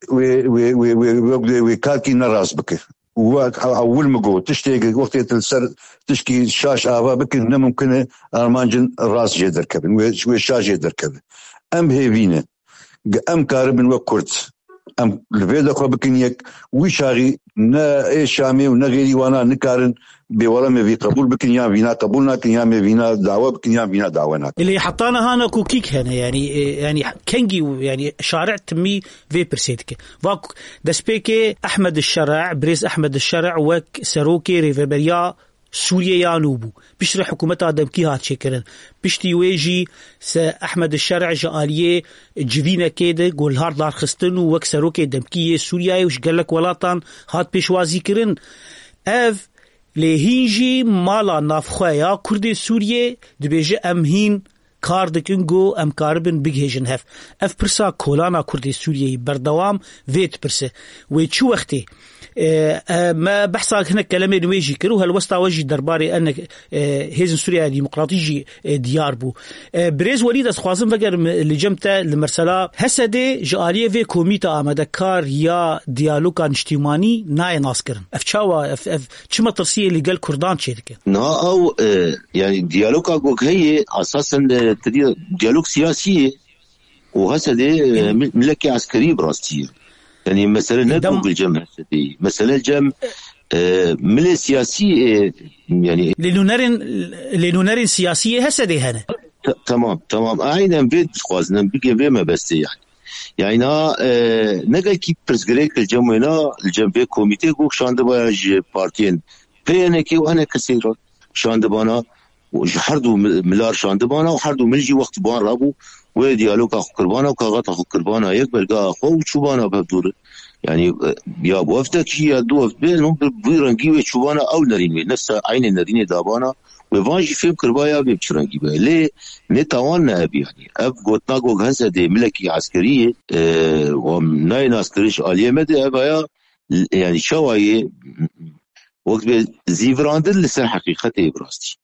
و کاکی نراس بکه و اول مگو تشتي وقت السر تشكي شاش آوا بكن ممكن ارمانجن راس جدر كبن و شاش جدر كبن ام هيفينه ام كاربن وكرت ام لفيدا خو بكنيك ويشاغي نا اي شامي ونا غيري وانا نكارن بولا ما في قبول بكنيا فينا قبولنا كنيا ما فينا دعوه بكنيا فينا دعونا اللي حطانا هنا كوكيك هنا يعني كنجي يعني شارع تمي في برسيدك واك دسبيكي احمد الشرع بريز احمد الشرع وك سروكي ريفيبريا سوريا يانوبو بيشرح حكومتها دمكي هات شكرن بيشتي ويجي احمد الشرع جاليه جفينا كده قول هار دار خستن وكسروكي دمكي سوريا وش قالك ولاتان هات بيشوازي كرن اف لهيجي مالا نافخويا كردي سوريا دبيجي امهين كاردك انجو ام كاربن بيجهجن اف برسا كولانا كردي سوريا بردوام فيت برسه ويتشو وقتي ما بحثك هنا كلامي نويجي كروها الوسطى وجه درباري أن هيزن سوريا ديمقراطيجي ديار بو بريز وليد أسخوازم فقر اللي جمته المرسلة هسده جالية في كوميتا آمدكار يا ديالوكا اجتماعي ناي ناسكرن أفشاوا شما ترسيه اللي قال كردان شيركه أو يعني ديالوكا قوك هي أساسا ديالوج سياسي وهسده ملكي عسكري براستير يعني مثلا نقول بالجمع دي مثلا الجمع من السياسي يعني لنونرين سياسية هسدي هنا تمام أيضا بيت خوازنا بيجي بما بس يعني نقل كي برسغريك الجمع هنا الجمع في كوميتي قوك شاندباج بارتين بينكي وأنا كثير شاندبانا وحردو ملار شاندبانا وحردو ملجي وقت بان رابو وديالوك أخو كربانا وكاغات أخو كربانا يقبل أخو وشوبانا ببدور يعني يا بوفتك يا دوفت بينهم بيرنجي وشوبانا أو نريني نفس عين النريني دابانا وفانجي فيهم كربايا بيبشرنجي بها ليه نتوانا أبي يعني أب قوتنا قوك هسه دي ملكي عسكرية ومناين عسكريش آلية مدى أبايا يعني شواية وقت زيفراندل لسان حقيقة براستي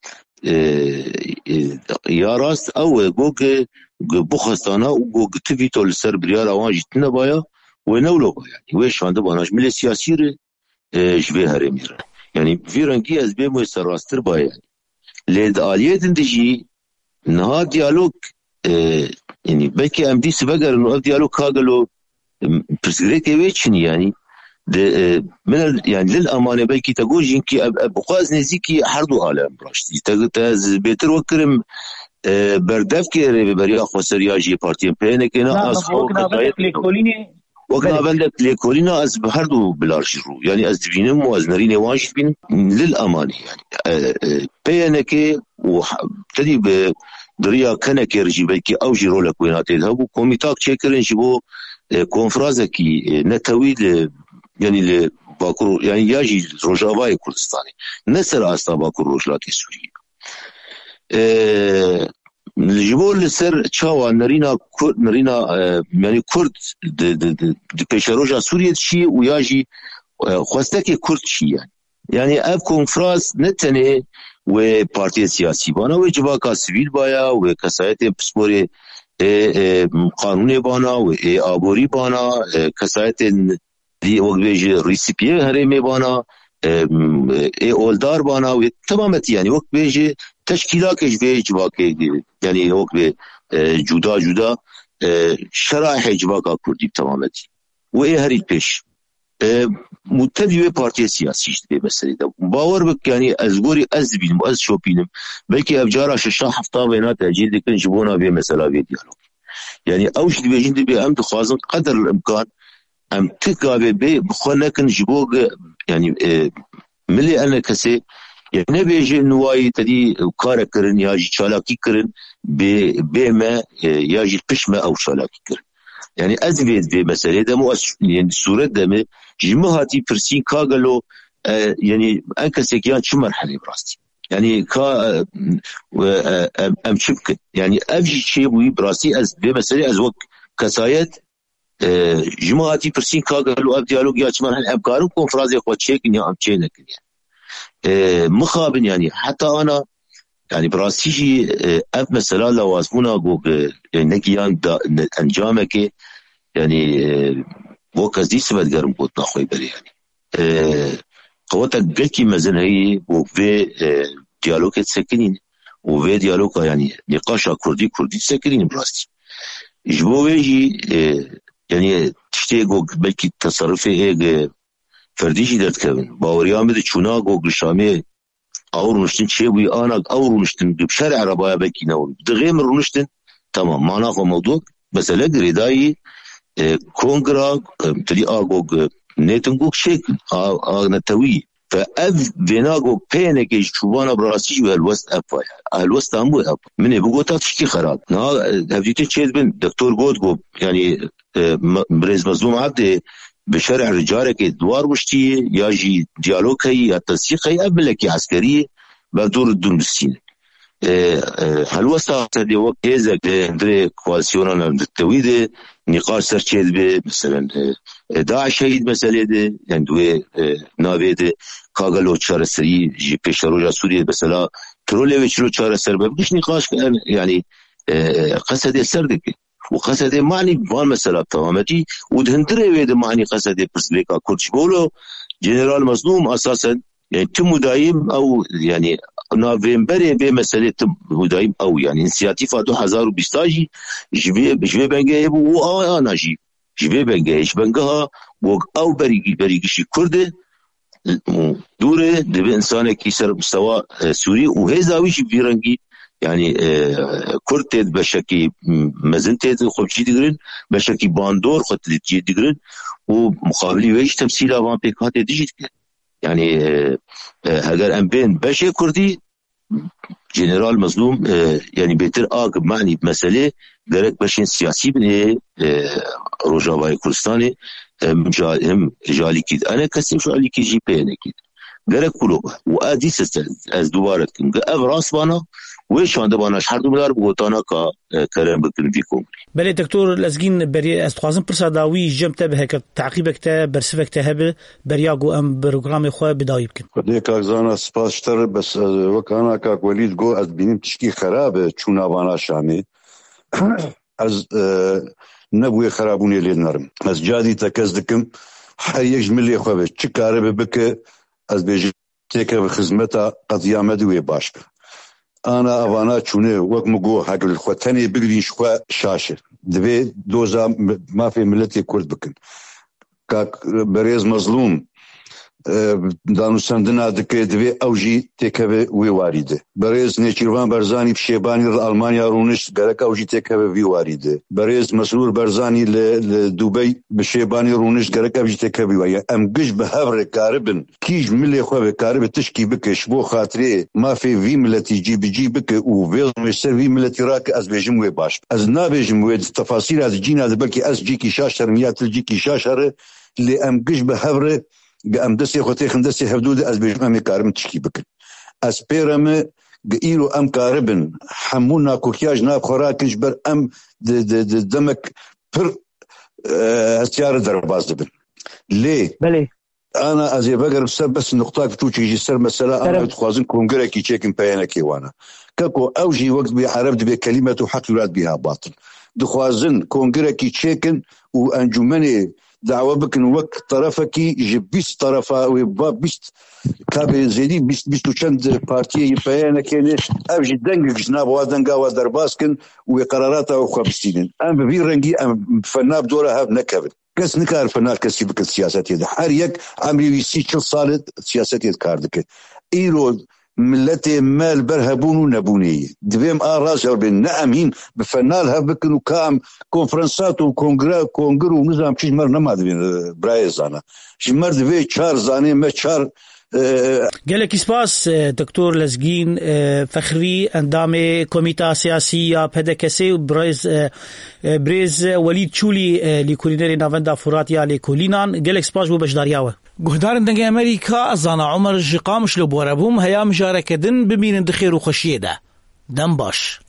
يا راست او گوگ بخستانا و گوگ تفیتو لسر بریار آوان جتنا بایا و نولو بایا يعني وشانده باناش ملي سياسي جبه هرميره يعني في رنگي از بيمو سراستر بایا لید آلية دندجي نها ديالوج يعني بلكي ام دي سبقر انه ديالوج كاغلو برسغريكي ويتشني يعني من يعني للأمانة بلكي تقول جينكي بقاز نزيكي حردو عالم براشتي تاز بيتر وكرم بردفكي بريا خسريا جي بارتين بينك هنا أصحاب وقنا بندك ليكولينا أز بحردو بلارشرو يعني أز دبينم وأز نريني واجد بين للأمانة يعني بينك وتدي بدريا كنك يرجي بلكي أو جيرو لك ويناتي هبو كوميتاك تشكرن جبو كونفرازكي نتويد يعني باكور يعني ياجي روجافاي كردستاني نسر أصلا باكور روجلاتي سوريا الجبول السر تشاوا نرينا يعني كرد بيشروجا سوريا شيء وياجي خواستك كرد شيء يعني اب كونفرانس نتنه وبارتي سياسي بانا وجباكا سيفيل بايا وكسايت بسبوري قانوني بانا وآبوري بانا كسايت دي وقبيج ريسيبيه هرمي بانا اولدار بانا وتمامت يعني وقبيج تشكيلات جبيج باكي يعني وقبيج جدا شرائح جباكا كردي تمامت هري بيش متبعي بارتي سياسي دي مسألة ده باور بك يعني أزبوري أزبين وأز شوبينم بلكي أبجارة شاشة حفطة بينات أجيل دي كن جبونا بي مسألة بي ديالوج يعني أوش دي بيجين دي بي أم تخوازن قدر الإمكان أم تقابل بي بخوانا كن جبوغ يعني ملي أنا كسي يعني نبيجي نواي تدي كارا كرن ياجي شالاكي كرن بما ياجي القشمة أو شالاكي كرن يعني از في مسألة دمو يعني صورة دم جمهاتي برسين كاغلو يعني أنك سكيان شو مرحلة براستي يعني كا أم شبكة يعني أفجي شيء بوي براستي از في مسألة از وقت كسايد جمهاتي برسين كاغلو أب ديالوج يا شو مرحلة أبكارو كونفرازي أخوات شيك إني أم شينك يعني مخابن يعني حتى أنا يعني براستيجي أب مسألة لو أسمونا جوج نكيان أنجامك يعني وكاز دي سبت قرم قوتنا خوي بري يعني قوتك قلكي مزن هي وفي ديالوج تسكنين وفي ديالوج يعني نقاشا كردي تسكنين براستي جبويجي يعني تشتي جوج بلكي تصرفي هيك فرديجي درت كابن باوريام دي چونا جوج شامي اور نشتن شيوي انا اور نشتن بشارع ربايا بلكي نور دغيم رنشتن تمام معناه موضوع بس لقريداي كونغرا تري اغوغ نيتنغوغ شيك نتوي فاف فيناغوغ بينك شوبانا براسي والوست ابا الوست امو اب من بوغوتا تشكي خراب نا هبديت تشيد بن دكتور جود يعني بريز مظلوم عبد بشرع رجالك دوار وشتي ياجي ديالوج هي التنسيق هي قبلك عسكريه بدور الدنسين هالوسط هذه وقت هذا دري كواليسيونا التويد نقاش سرچيد به مثلا داعش شهيد مساله ده يعني دوی ناوید کاغلو چارسری جی پیشروجا سوریه مثلا ترولویچ رو چارسر به مش نقاش يعني قصد سردك وقصد معني بان مثلا تمامتي ودهندري ويد معني قصد برسليكا كورتش بولو جنرال مظلوم اساسا يعني تم دايم او يعني نوفمبر به مساله مدايم او يعني انسياتيف 2020 جبه بنگه و انا جبه بنگه بنگها و او بريگشي كرد دوره دبه انسان کی سر مستوى سوري وهزاويش بيرنگي يعني كرد بشكي مزنت خوبشي دغرين بشكي باندور خط دغرين ومقابلي ويش تمثيل اوان بيكات ديجيت يعني اگر ام بين بشي كردي جنرال مظلوم يعني بيتر اق معني بمساله درك بشين سياسي بني روجاواي كردستاني هم جالي كيد انا كسم شو علي كي جي بي انا كيد درك كله وادي از دوباره كم راس بانا ويش عنده بانا شهر دولار بوتانا كا كلام بكن فيكم بله دكتور لازقين بري استخازن برسا داوي جمته بهك تعقيبك تا برسفك تهب برياغو ام برنامج خو بدايب كن ديك اغزانا سباشتر بس وكانا كاك وليد جو از بينم تشكي خراب چونا بانا شامي از نبوي خرابوني لنرم از جادي تكزدكم حيج ملي خو چكاره بك از بيجي تيك بخدمتا قضيه مدوي باشك انا افانا چونه وقت مگو حق الخوتني بقري شخوا شاشه دبي دوزا ما في ملتي كرد بكن كاك بريز مظلوم دانو سندنا دكي دبي اوجي تكبه وي وارده بريز نيچيروان برزاني بشيباني المانيا رونش غرك اوجي تكبه وي وارده بريز مسرور برزاني لدبي بشيباني رونش غرك اوجي تكبه وي ام گج بهبر كاربن كيج ملي خو كارب تشكي بكش بو خاطري ما في ملتي جي بك او في مستر في ملتي راك از بيجم وي باش از نابيجم وي تفاصيل از جينا بلكي از جيكي شاشر ميات الجيكي شاشر اللي ام گج بهبر ام دسي خوتي خندسي حدود از بيجمع كارم تشكي بكن از بيرم قيلو ام كاربن حمونا كوكياج ناب خوراكش بر ام دمك بر اسيار درباز دبن ليه بله انا ازي بقرب سر بس نقطه توجي يجي سر مساله انا تخوازن كونغرا كي تشيكن بيانكي وانا كاكو اوجي وقت بحرب بكلمه حق يراد بها باطل دخوازن كونغرا كي تشيكن وانجمني دعوة بكن وقت طرفك جبيست طرفا وبيست كابي زيدي بيست وشند بارتي يبيانا كان أبجي دنق جناب وادنقا ودرباسكن وقراراته وخبستين أم ببي رنجي أم فناب دورها بنكبل كس نكار فنال كسي بك السياسات يد حريك عمري ويسيتشل صالد سياسات يد كاردك إيرو ملتي مال برهبون ونبوني دبيم راس بين نعمين بفنال هبكن وكام كونفرنسات وكونغرو ونظام شيء مر نما دبين برايز انا شي مر دبي 4 زاني ما 4 gelek spas دكتور لزگین فخری اندام کمیته سیاسی پدکسی و برز ولید چولی لیکولینری ناوندا فراتیا لیکولینان gelek spas بو بشداریاوه گهدارن دنگ امریکا زانا عمر جقامش لو بوربوم هيا مشاركه دن بمين دخير وخشيده دم باش